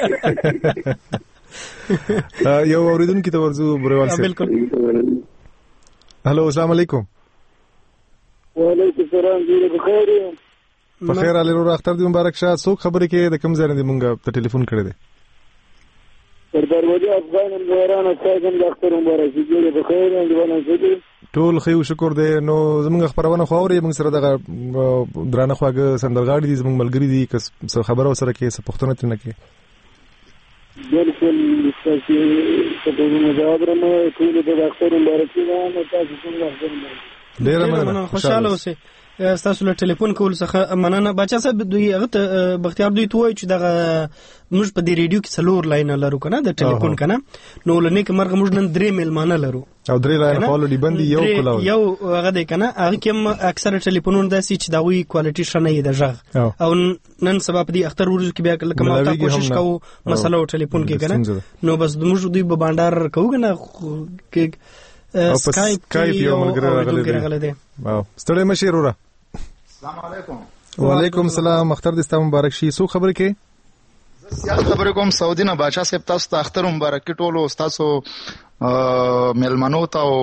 یو اوریدونکو ته ورزو بروال سره. بالکل. هلو السلام علیکم. وعلیکم السلام. جوړ بخیر. بخیر علي ورو اختر دې مبارک شه. څوک خبرې کې د کوم ځای نه مونږ ته ټلیفون کړی دی؟ پر دروازه افغان مهران استادم د اختر مبارک جوړ بخیر اندونه سړي ټول خو شکر دی. نو زمونږ خبرونه خو اوري موږ سره دغه درانه خواږه سندرغاړي دي زمونږ ملګری دي که خبره سره کې څه پښتنه ترنه کې بالکل تاسو ته د مجاب رمه ټول د اختر مبارک نه تاسو څنګه ډیر مننه خوشاله اوسئ. تاسو له ټلیفون کول څخه مننه. بچا صاحب دوی هغه بختیار دوی توای چې دغه موږ په دې ریډیو کې څلور لاین لرو کنه د ټلیفون کنه نو لنه کې مرغ موږ نن درې میلمانه لرو او درې لاین فالو دی بندي یو کلاو یو هغه دی کنه هغه کې اکثر ټلیفونونه داسي چې دا وی کوالټي شنه دی ژغ او نن سبب دی اختر ورځ کې بیا کله ما تا کوشش کوو مسله ټلیفون کې کنه نو بس موږ دوی په بانډار کوو کنه کې سکایپ کې یو راغلی دی. واو ستړي مشه وروره. السلام علیکم. وعلیکم السلام. اختر دې ستاسو مبارک شي. څو خبرې کې زه خبرې کوم سعودي نه. باچا صاحب تاسو ته اختر مبارک ټولو تاسو ملمنو ته او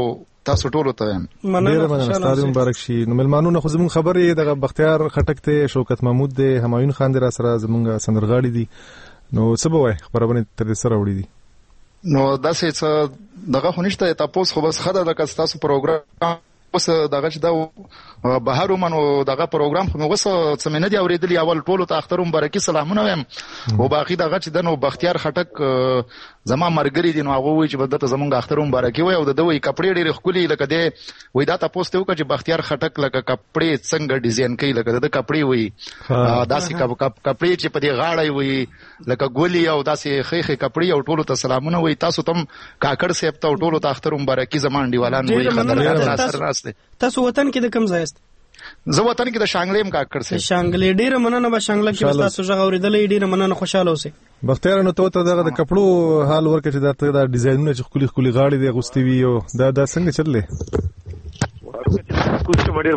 تاسو ټول ته وایم ډیر مننه ستاسو مبارک شي. نو ملمانو نه خو زموږ خبرې د بختیار خټک ته شوکت محمود دی همایون خان دی را سره زموږ سندرغاړي دي نو څه به وای خبرونه تر سره وړي دي نو داسې څه دغه خنشته تاسو خو بس خدای د تاسو پروګرام اوس دغه چې دا بهر ومنو دغه پروګرام خو موږ څه مینه دی اوریدلی اول ټولو ته اختر مبارکي سلامونه وایم او باقي دغه چې د نو بختیار خټک زما مرګري دي نو هغه وی چې بدته زمونږ اختر مبارکي وای او د دوی کپړې ډېر خولي لکه دی وای دا تاسو ته وکړه چې بختیار خټک لکه کپړې څنګه ډیزاین کوي لکه د کپړې وای داسې کپړې چې په دې غاړه وای لکه ګولي او داسې خېخې کپړې او ټولو ته سلامونه وای تاسو تم کاکړ صاحب ته ټولو ته اختر مبارکي زمان دیوالان وای خبره تاسو وطن کې د کوم ځای است؟ زه وطن کې د شانګلې کاکړ سه. شانګلې ډیره مننه به شانګلې کې تاسو ژغ اوریدلې ډیره مننه خوشاله اوسئ. بختیار نو ته ته دغه د کپړو حال ورکړه چې دا ته د ډیزاینونه چې خولي خولي غاړي دی غوستي وي او دا دا څنګه چللې؟ کوڅه مډیر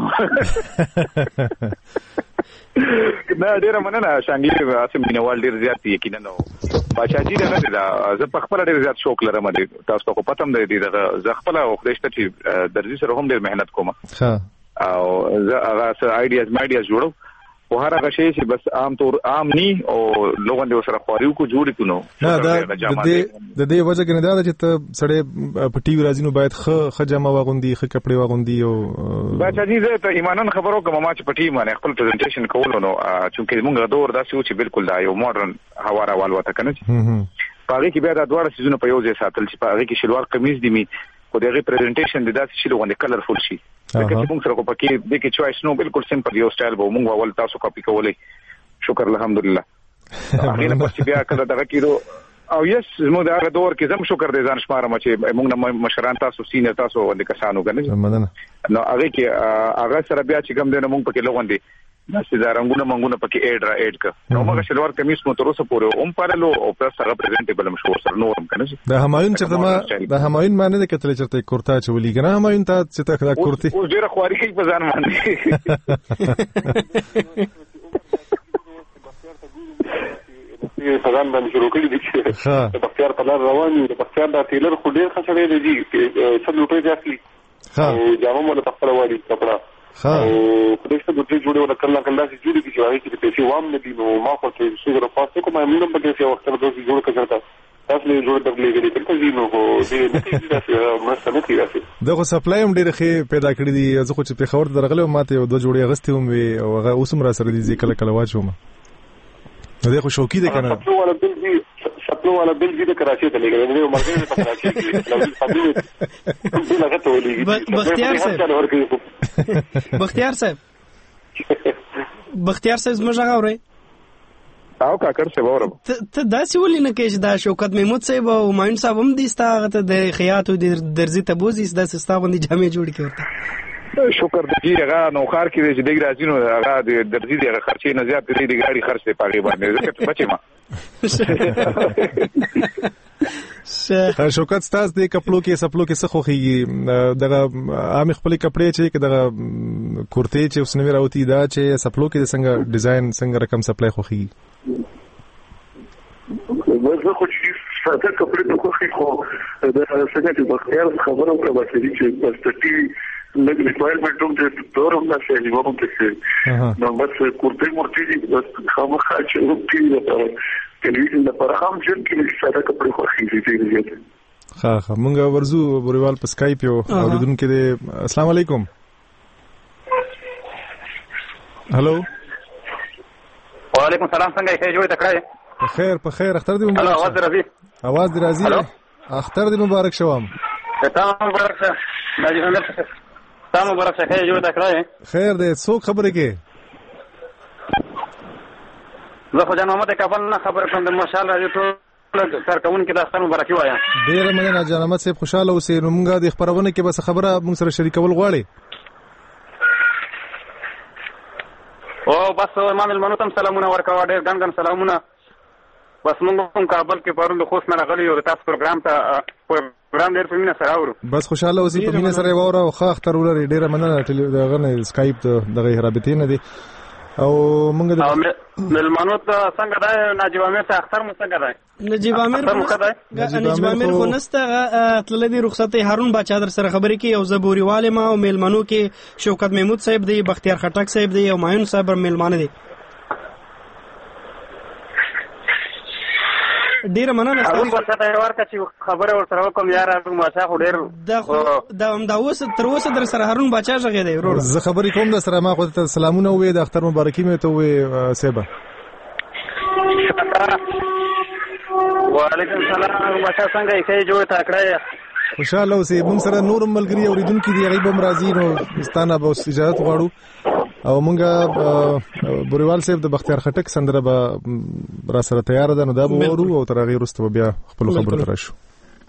ورغله نه ډیره مننه شانګلې اسم مینوال ډیر زیات یقینا نو بچاجي دغه دا زه په خپل ډیر زیات شوق لرم تاسو ته پته هم دی دغه زه خپل خدایشته چې درځي سره هم ډیر مهنت کوم ها او زه هغه څه آیډیاز مایډیاز جوړو او هر هغه شی چې بس عام طور عام ني او لوګان د سره خوريو کو جوړی کونو نه دا د دې د دې وجه کې نه دا چې ته سړی په ټي وي راځي نو باید خ خجما واغوندي خ کپڑے واغوندي او بچا دي زه ته ایمانن خبرو کوم ما چې په ټي باندې خپل پریزنټیشن کول نو چې موږ دور داسې و چې بالکل دا یو ماډرن حواره والو ته کنه پاره کې بیا دا دوه سيزونه په یو ځای ساتل چې پاره کې شلوار قمیص دی می خو دغه پریزنټیشن د داسې شي لغونډه کلرفل شي لکه چې موږ سره کو پکې د کې چوایس نو بالکل سمپل یو سټایل به موږ اول تاسو کاپی کولې شکر الحمدلله هغه نه پاتې بیا کله دغه کېدو او یس موږ دا دور کې زم شکر دې ځان شمارم چې موږ نه مشران تاسو سینر تاسو د کسانو غنه نو هغه کې هغه سره بیا چې کوم دې موږ پکې لغونډه داسې دا رنگونه منګونه پکې اډ را اډ ک نو موږ شلوار کمیس مو تر اوسه پورې هم پرلو او پلس هغه پریزنټیبل مشو سره نورم کنه د همایون چې ما د همایون باندې د کتل چرته کورتا چولې کنه همایون ته چې ته دا کورتی اوس ډیره خواري کوي په ځان باندې فزان باندې شروع کړی دي چې د بختیار په لار روان دي د بختیار د ټیلر خو ډیر خسرې دي چې څه لوټي ځاسي ها جامه مله خپل وادي کپڑا ها په دې څه د دې جوړه ولا کله کله چې جوړه کیږي هغه چې پیسې وام نه دي نو ما خو ته څه غره پاسه کومه موږ په دې څه وخت د دې جوړه کړه تاسو له جوړه د لګري کړه چې نو دې نه کیږي دا مسته نه کیږي دغه سپلای هم ډېر ښه پیدا کړی دي زه خو چې په خبر درغله ماته یو دوه جوړې غستې هم وي او هغه اوسم را سره دي کله کله واچوم نو دغه شوقي دي کنه سپلو ولا بل دي سپلو ولا بل دي د کراچي ته لګي نو مرګ په کراچي کې لو سپلو دې لګه ته ولګي بختیار صاحب بختیار صاحب بختیار صاحب زما ژغ اوري او کاکر څه وره ته داسې ولې نه کېش دا شوکت محمود صاحب او ماین صاحب هم دي ستاغه ته د خیاط او د درزي ته بوزي داسې ستا باندې جامې جوړ کړته شکر دې هغه نو خار کې چې دګ راځي نو هغه د درزي دغه خرچې نه زیات دې د ګاډي خرچ ته پاګې باندې ځکه بچي ما شوکت ستاسو د کپلو کې سپلو کې څه خوخي دغه عام خپل کپڑے چې دغه کورته چې اوس نوی راوتی دا چې سپلو کې څنګه ډیزاین څنګه رقم سپلای خوخي زه خو چې ساده کپڑے ته خوخي خو دا څنګه چې بختیار خبرو کوي چې بس ټي لږ ریکوایرمنټ هم د دورم نه شي نو هم څه نو بس کورته مرتي دي بس خامخا چې روپی لپاره ټلویزیون لپاره هم چې ساده کپڑے خوخي دي ها ها مونږ ورزو بوريوال په سکایپ یو اوریدونکو کې السلام علیکم هالو وعلیکم السلام څنګه یې جوړ تکړه په خیر په خیر اختر دې مبارک اواز راځي اواز دې راځي اختر دې مبارک شوم تاسو مبارک شه ناجی څنګه تاسو مبارک شه جوړ تکړه خیر دې څوک خبره کې زه خو جان محمد کفن نه خبر کوم د ماشاءالله راځي ټول کارکون کې د اختر مبارکي وایا ډیر مننه جان محمد صاحب خوشاله اوسئ نو موږ د خبرونه کې بس خبره موږ سره شریکول غواړي او بس امام المنو تم سلامونه ورکوا ډیر ګن ګن سلامونه بس موږ هم کابل کې پرون د خوست نه راغلی او تاسو پروګرام ته پروګرام ډیر په مینه سره اورو بس خوشاله اوسئ په مینه سره وره او خو اختر ولري ډیر مننه دغه نه سکایپ دغه رابطې نه دي او موږ ملمنو ته څنګه دی نجیب امیر ته اختر مو څنګه دی نجیب امیر نجیب امیر خو نسته تللی دی رخصت هارون باچا در سره خبرې کوي او زه بوريواله ما او میلمنو کې شوکت محمود صاحب دی بختیار خټک صاحب دی او مایون صاحب میلمانه دی ډیره مننه هارون باچا ته ورته چې خبره ورسره وکم یار هارون باچا خو ډیر دا دا هم دا اوس تر اوسه در سره هارون باچا ژغې دی ورور زه خبرې کوم در سره ما خو ته سلامونه وې د اختر مبارکي مې ته وې سیبا وعلیکم السلام هارون باچا څنګه یې کې جوړ تا کړی خوشاله اوسې موږ سره نور ملګری اوریدونکو دي غیب هم راځي نو ستانه به اجازه غواړو او مونږه بوريوال صاحب د بختیار خټک سندره به را سره تیار ده نو دا به وورو او تر هغې وروسته به بیا خپلو خبرو ته راشو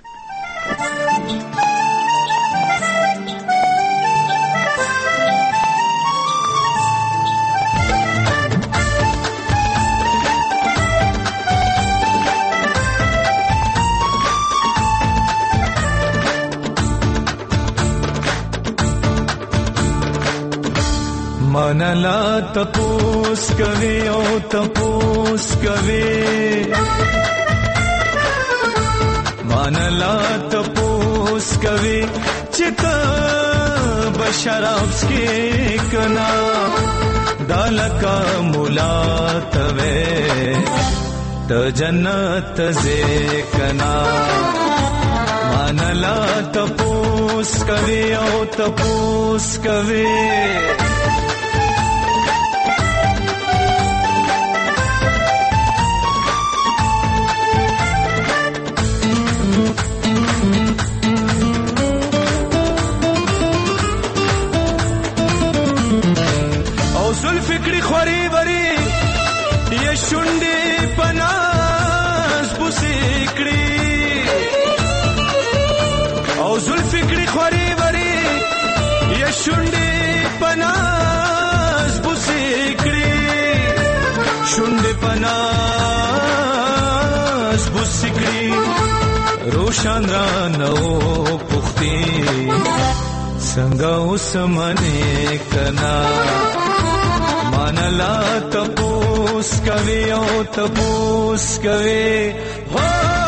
منلا تپوس کوي او تپوس کوي منلا تپوس کوي چې ته بشراب کې کنا دالکا مولاتوي ت جنت زه کنا منلا تپوس کوي او تپوس کوي فکری خوری وری یہ شونډې پناس بوسیکړي او زل فکری خوری وری یہ شونډې پناس بوسیکړي شونډې پناس بوسیکړي روشن را نو پختي څنګه اوسمنه کنا منلا تپوس کوي او تپوس کوي هو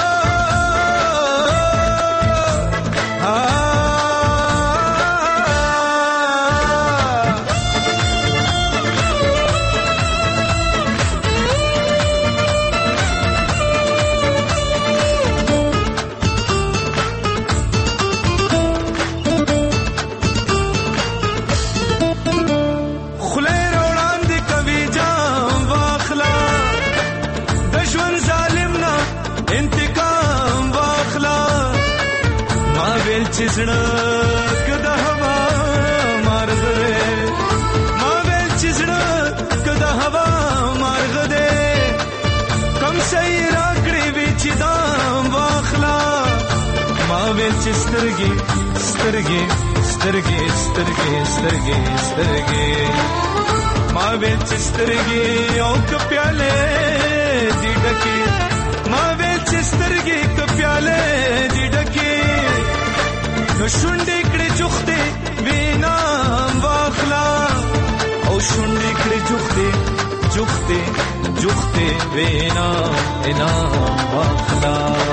چزړه کده هوا مارغ دې ما ویل چزړه کده هوا مارغ دې کم سي راکړې وی چې دام واخلا ما ویل چې سترګې سترګې سترګې سترګې سترګې سترګې ما ویل چې سترګې او کپیاله دې ډکې ما ویل چې سترګې کپیاله دې ډکې نو شونډې کړې جوختې وینام واخلا او شونډې کړې جوختې جوختې جوختې وینام انام واخلا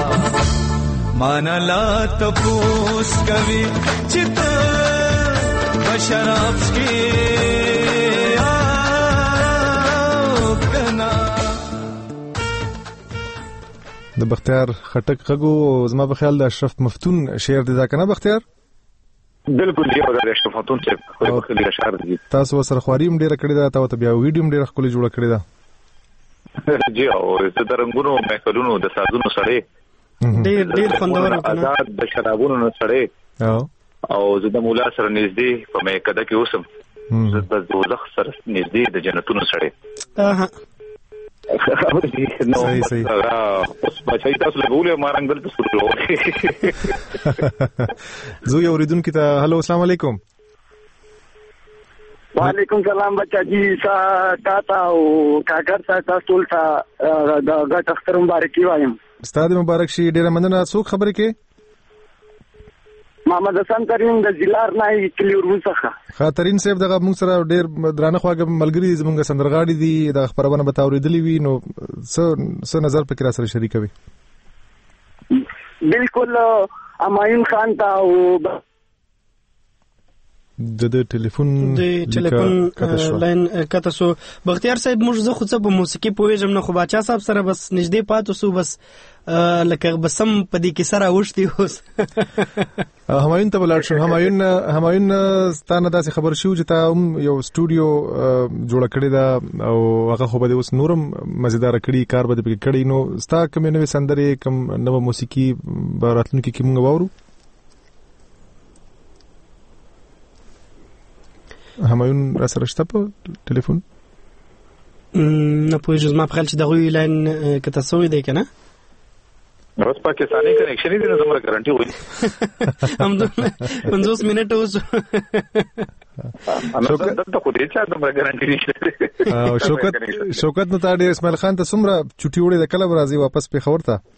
مانلا تپوس کوي چې ته بشراب کې کنا د بختیار خټک غږو زما په خیال د اشرف مفتون شعر دی دا کنه بختیار بالکل دی د اشرف مفتون چې خو په خلی شعر دی تاسو سره خواریم ډیره کړی دا تاسو بیا ویډیو ډیره خپل جوړ کړی دا جی او د رنگونو محفلونو د سازونو سره ډیر ډیر خوندور آزاد د شرابونو سره او زه د مولا سره نږدې په مکه کې اوسم زه د دوزخ سره نږدې د جنتونو سره اها نو اوس بچای تاسو له ګولې مارنګ دلته سره زه یو اوریدونکو ته هلو السلام علیکم وعلیکم سلام بچا جی سا تاتا او کاکر تا تاسو ته د غټ اختر مبارکي وایم استاد مبارک شي ډیره مننه څوک خبرې کې محمد حسن ترين د جلار نه کلی ورڅخه خاطرین صاحب دغه موږ سره ډیر درانه خواږه ملګری زموږ سندرغاړي دي د خبرونه به تاوریدلی وي نو څه څه نظر پکې را سره شریکوي بالکل همایون خان ته او د د ټلیفون د ټلیفون لاین کته سو بختیار صاحب موږ زه خو څه په موسیقي پوهیږم نه خو باچا صاحب سره بس نږدې پاتو سو بس لکه بسم په دې کې سره وشتي اوس همایون ته بلار شو همایون همایون ستانه داسې خبر شو چې تا یو سټوډیو جوړ کړی دا او هغه خو به اوس نورم مزیدار کړی کار به دې کړی نو ستا کوم نوې سندرې کوم نوې موسیقي براتلونکو کې موږ وورو همایون را سره شته په ټلیفون نه پوهیږم ما په خیال چې دغه لاین کته سوې دی کنه روز پاکستاني کنیکشن دې نه زموږ ګارانټي وایي هم پنځوس منټه اوس انا دلته خو دې چې زموږ ګارانټي نشته او شوکت شوکت نو تا ډېر اسماعیل خان ته څومره چټي وړي د کله راځي واپس په خبر ته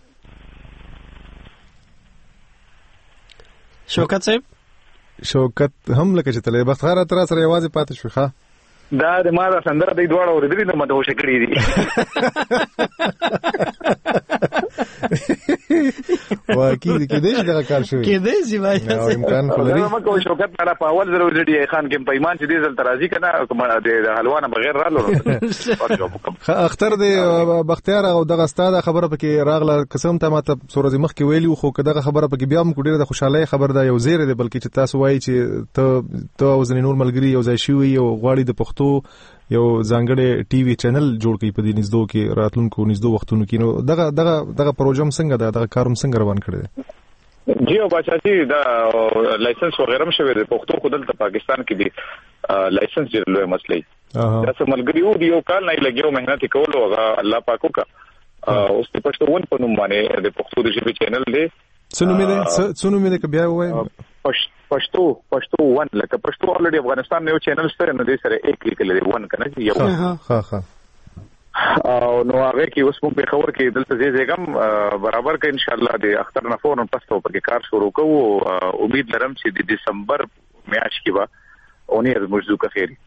شوکت صاحب شوکت هم لکه چې تلې بس خاطر تر سره یوازې پاتې شو ښا دا د ما را سندره د دوړ اورېدلې نو مده وشي کړی دي واکې کې دې دا کار شوی کې دې سی وای او امکان خلري ما کوم شوکت تعالی په اول ضرور لري خان کې پیمان چې دې زل ترازی کنه کوم د حلوانه بغیر رالو اختر دې بختیار او دغه ستاده خبره پکې راغله قسم ته ماته سورځ مخ کې ویلی خو دغه خبره پکې بیا هم کوډیره د خوشاله خبر ده یو زیره ده بلکې چې تاسو وایي چې ته ته او زنی نور ملګری یو ځای شوی یو غواړي د پښتو یو ځانګړی ټي وي چینل جوړ کړي په دې نږدې کې راتلونکو نږدې وختونو کې نو دغه دغه دغه پروژه څنګه ده دغه کاروم څنګه روان کړی جی او بچاچی دا لایسنس وغیرہ هم شوی دی پښتو خو دلته پاکستان کې دی لایسنس ډېر لوی مسلې دا څه ملګری وو دی یو کال نه لګیو مهنت کولو هغه الله پاکو کا اوس په پښتو ون په نوم باندې د پښتو د ژبې چینل دی څنو مې ده څنو مې ده بیا وای پښتو پښتو ون لکه پښتو اورلډي افغانستان نه یو چینل سره نه دی سره یک لیکل دی ون کنه یو ها ها او نو هغه کې اوس په خبر کې دلته زی زیګم برابر کې ان شاء الله د اختر نه فورن پښتو په کار شروع کوو امید لرم چې د دسمبر میاشت کې به اونې موږ ځو خیری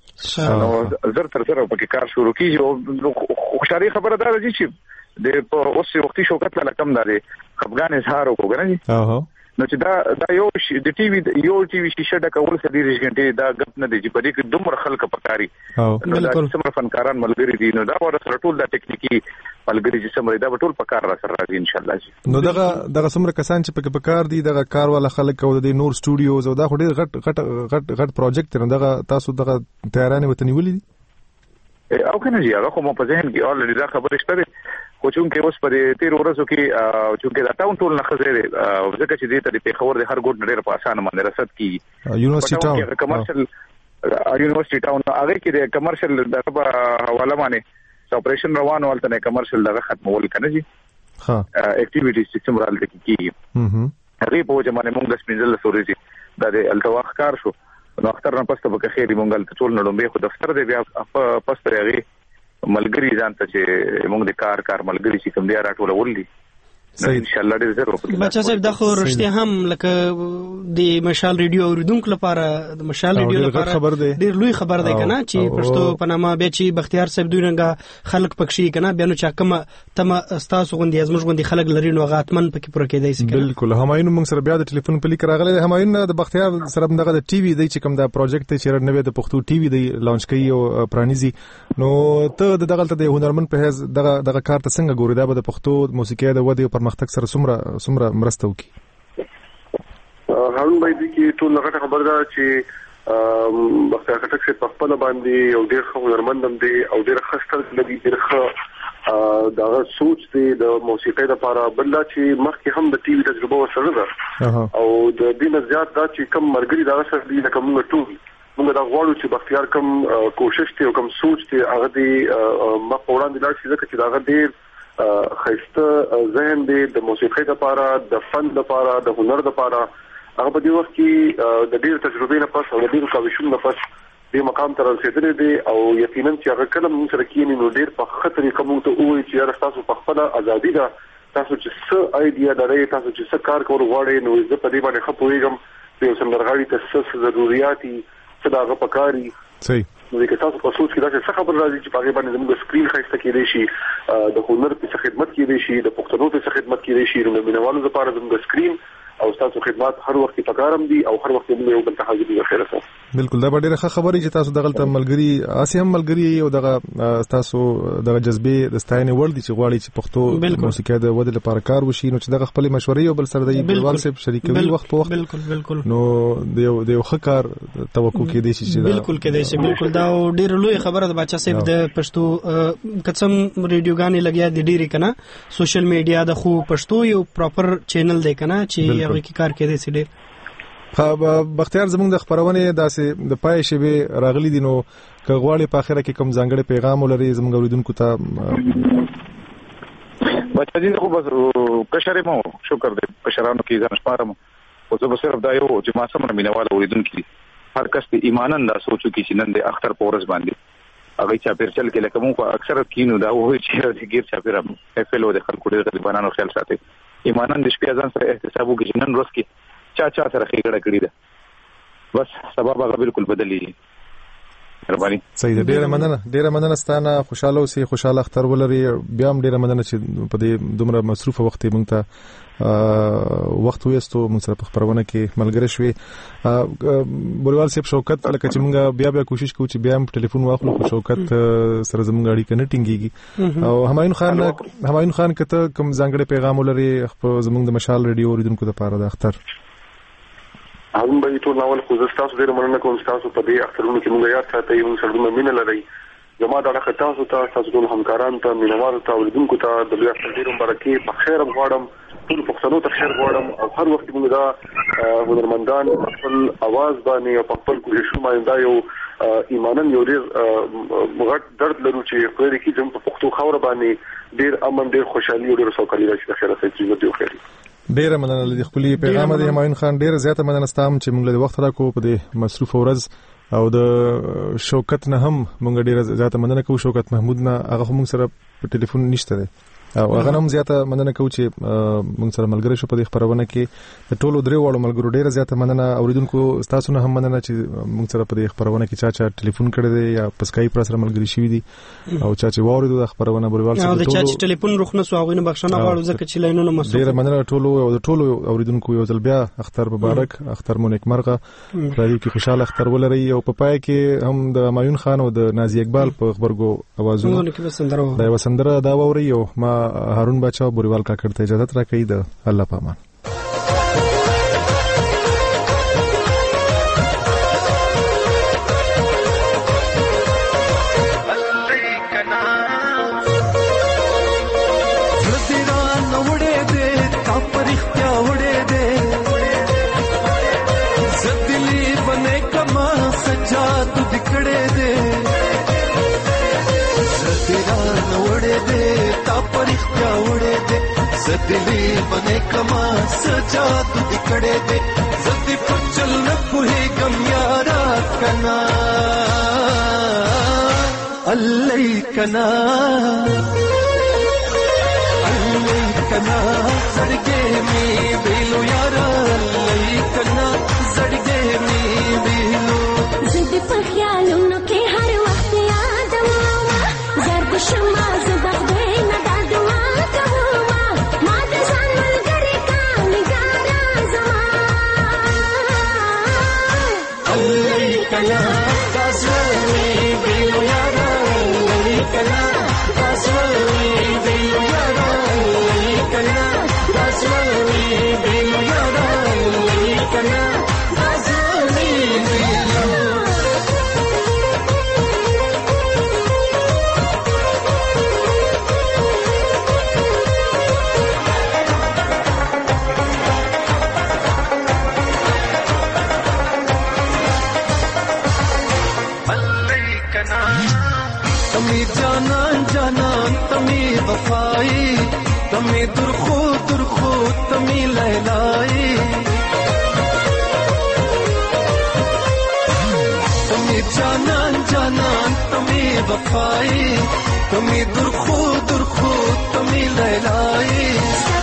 نو زر تر زر په کار شروع کیږي او خوشالي خبره ده چې د اوس وختي شوکت لا کم ده افغان اظهار وکړي اه نو چې دا دا یو د ټي وي یو ټي وي شیشه د کول سره د ریژګنټي دا غپ نه دی چې په دې کې دومره خلک پکاري نو دا څومره فنکاران ملګری دي نو دا ور سره ټول د ټیکنیکی ملګری چې سمري دا ټول پکار را سره راځي ان شاء الله نو دغه دغه څومره کسان چې پکې پکار دي دغه کار والا خلک او د نور سټوډیوز او دا خو ډېر غټ غټ غټ غټ پروجیکټ دی دغه تاسو دغه تیارانه وتنی ولې دي او کنه جی هغه خو مو په ذهن کې اورلډي دا خبره شته خو چونکې اوس په تیر ورځو کې چونکې دا ټاون ټول نه خزره او ځکه چې دې ته د پیښور د هر ګوټ ډېر په اسانه باندې رسد کیږي یونیورسيټي ټاون کمرشل یونیورسيټي ټاون هغه کې د کمرشل د حواله باندې اپریشن روان ولته نه کمرشل دغه ختمول کنه جی ها اکټیویټیز سیستم رالته کیږي هم هغه په ځمانه مونږ سپینځل سوريږي دا د التواخ کار شو نو اختر نه پسته به خیر مونږ ته ټول نړمبه خو دفتر دی بیا پسته هغه ملګری ځان ته چې موږ د کار کار ملګری چې کوم دی راټول ولدي ان شاء الله دې زه ورو بچا صاحب دا خو رښتیا هم لکه د مشال ریډیو اوریدونکو لپاره د مشال ریډیو لپاره ډیر لوی خبر دی کنه چې پښتو په نامه به چې بختیار صاحب دوی رنګه خلک پکشي کنه بیا نو چا کوم تم استاسو غوندي ازمږ غوندي خلک لري نو غاتمن پکې پر کې دی سکه بالکل همایون موږ سره بیا د ټلیفون په لیک راغلی همایون د بختیار سره دغه د ټي وي دی چې کوم دا پروجیکټ چې نوې د پښتو ټي وي دی لانچ کوي او پرانیزي نو ته دغه ته د هنرمن په هیڅ دغه دغه کار ته څنګه ګوري دا به د پښتو موسیقي د ودی او پرمختګ سره څومره څومره مرسته وکي هارون بھائی کی ټول لغه خبر ده چې بختیار خټک څخه په خپل باندې او ډیر خو هنرمندم دی او ډیر خستل لګي ډیر ښه دا سوچ دی د موسیقۍ لپاره بل چې مخکې هم د ټي وي تجربه وسره ده او د دې زیات دا چې کم مرګري دا سره دی لکه موږ ټول موږ دا غواړو چې بختیار کم کوشش کوي او کم سوچ کوي هغه دی ما پوراند لاړ شي چې دا هغه ډیر خسته ذهن دی د موسیقۍ لپاره د فن لپاره د هنر لپاره هغه په دې وخت کې د ډیر تجربې نه پس او د ډیر کوششونو نه پس دې مقام ته رسیدلی دی او یقینا چې هغه کله موږ سره کېنی نو ډیر په خطرې کوم ته وایي چې تاسو په خپل ازادي ده تاسو چې څه ایډیا لرئ تاسو چې څه کار کول غواړئ نو زه په دې باندې خپويږم چې سندرغاړي ته څه ضرورتي څه دغه پکاري صحیح نو که تاسو په سوچ کې دا څه خبر راځي چې په هغه باندې زموږ سکرین خاصه کېدې شي د هنر په خدمت کېدې شي د پښتنو په خدمت کېدې شي نو مینوالو لپاره زموږ سکرین او تاسو خدمات هر وخت پکارم دي او هر وخت موږ یو بل ته حاضر یو خیر سره بالکل دا ډیره ښه خبره چې تاسو دغه تل ملګری اسی هم ملګری او دغه تاسو دغه جذبه د ستاینې ور دي چې غواړي چې پښتو موسیقي د ودې لپاره کار وشي نو چې دغه خپل مشورې او بل سره د بلوال سره شریکوي وخت په وخت بالکل بالکل نو د یو د یو خکار توقع کې دي چې بالکل کې دي چې بالکل دا ډیره لوی خبره ده بچا صاحب د پښتو کڅم ریډیوګانی لګیا دي ډیره کنه سوشل میډیا د خو پښتو یو پراپر چینل دی کنه چې هغه کې کار کوي سي ډیر بختیار زموږ د خبرونه داسې د پای شیبه راغلي دي نو کغواړي په اخره کې کوم ځانګړي پیغام ولري زموږ اوریدونکو ته بچا دین خو بس کشره مو شکر دې کشرانو کې ځان شپارم او زه به صرف دا یو چې ما سمره مینوال اوریدونکو هر کس ته ایمانن دا سوچو کې چې نن د اختر پورس باندې هغه چا پیر چل کې لکه مو اکثر کینو دا وایي چې ګیر چا پیر اف ال او د خلکو ډېر غریبانو خیال ساتي ایمانن د شپې ځان سره احتساب وکړي نن ورځ کې چا چا سره خېګړه کړی ده بس سبب هغه بالکل بدلی مهرباني صحیح ډیره مننه ډیره مننه ستانه خوشاله اوسئ خوشاله اختر ولري بیا هم ډیره مننه چې په دې دومره مصروف وخت مونږ ته وخت وېستو مونږ سره په خبرونه کې ملګری شوي بوریوال صاحب شوکت لکه چې مونږ بیا بیا کوشش کوو چې بیا هم ټلیفون واخلو خو شوکت سره زموږ اړیکه نه ټینګيږي او همایون خان همایون خان کته کوم ځانګړي پیغام ولري خو زموږ د مشال ریډیو اوریدونکو لپاره د اختر هم به ټول ناول خو زستاسو ډیر مننه کوم تاسو په دې اخترونو کې موږ یاد ساتي موږ سره مینه لري زما دا راخه تاسو ته تاسو ټول همکاران ته مینوال ته اوریدونکو ته د لوی اختر ډیر مبارکي په خیر غواړم ټول پښتنو ته خیر غواړم او هر وخت موږ دا هنرمندان خپل आवाज باندې او خپل کوشش باندې یو ایمانن یو ډیر مغټ درد لرو چې خپل کې زم په پښتو خاور باندې ډیر امن ډیر خوشحالي او ډیر سوکالي راشي د خیره سره چې دی خیر ډیره مننه لدی خپل پیغام د همایون خان ډیره زیاته مننه ستام چې موږ له وخت راکو په دې مصروف ورځ او د شوکت نه هم موږ ډیره زیاته مننه کوو شوکت محمود نه هغه موږ سره په ټلیفون نشته دی او هغه هم زیاته مننه کوو چې موږ سره ملګری شو په دې خبرونه کې د ټولو درې وړو ملګرو ډیره زیاته مننه اوریدونکو تاسو نه هم مننه چې موږ سره په دې خبرونه کې چا چا ټلیفون کړی دی یا په اسکایپ سره ملګری شوی دی او چا چې واوریدو د خبرونه بوریوال سره ټولو چا چې ټلیفون روخنه سو هغه نه بخښنه غواړو ځکه چې لاینونه مسو ډیره مننه ټولو او د ټولو اوریدونکو یو ځل بیا اختر مبارک اختر مو نیکمرغه راځي کې خوشاله اختر ولري او په پای کې هم د همایون خان او د نازي اقبال په خبرګو اوازونه دا وسندره دا ووري او ما هارون بچا بوریوال کاکړ ته اجازه راکړئ د الله پامان دلی بنے کما سجاد دکڑے دے زدی پچل نہ کوئی غم یارا کنا اللہ کنا اللہ کنا زڑگے می بیلو یارا اللہ کنا زڑگے می بیلو زدی پر خیالونو کے ہر وقت یاد آوا زرد شما زبخ دینا دادوا کلا داسوي بیلو یارا کلا داسوي بیلو یارا کلا داسوي بیلو یارا کلا داسوي بیلو تمی جانان جانان تمی وفائی تمی درخو درخو تمی لیلائی تمی جانان جانان تمی وفائی تمی درخو درخو تمی می لیلایی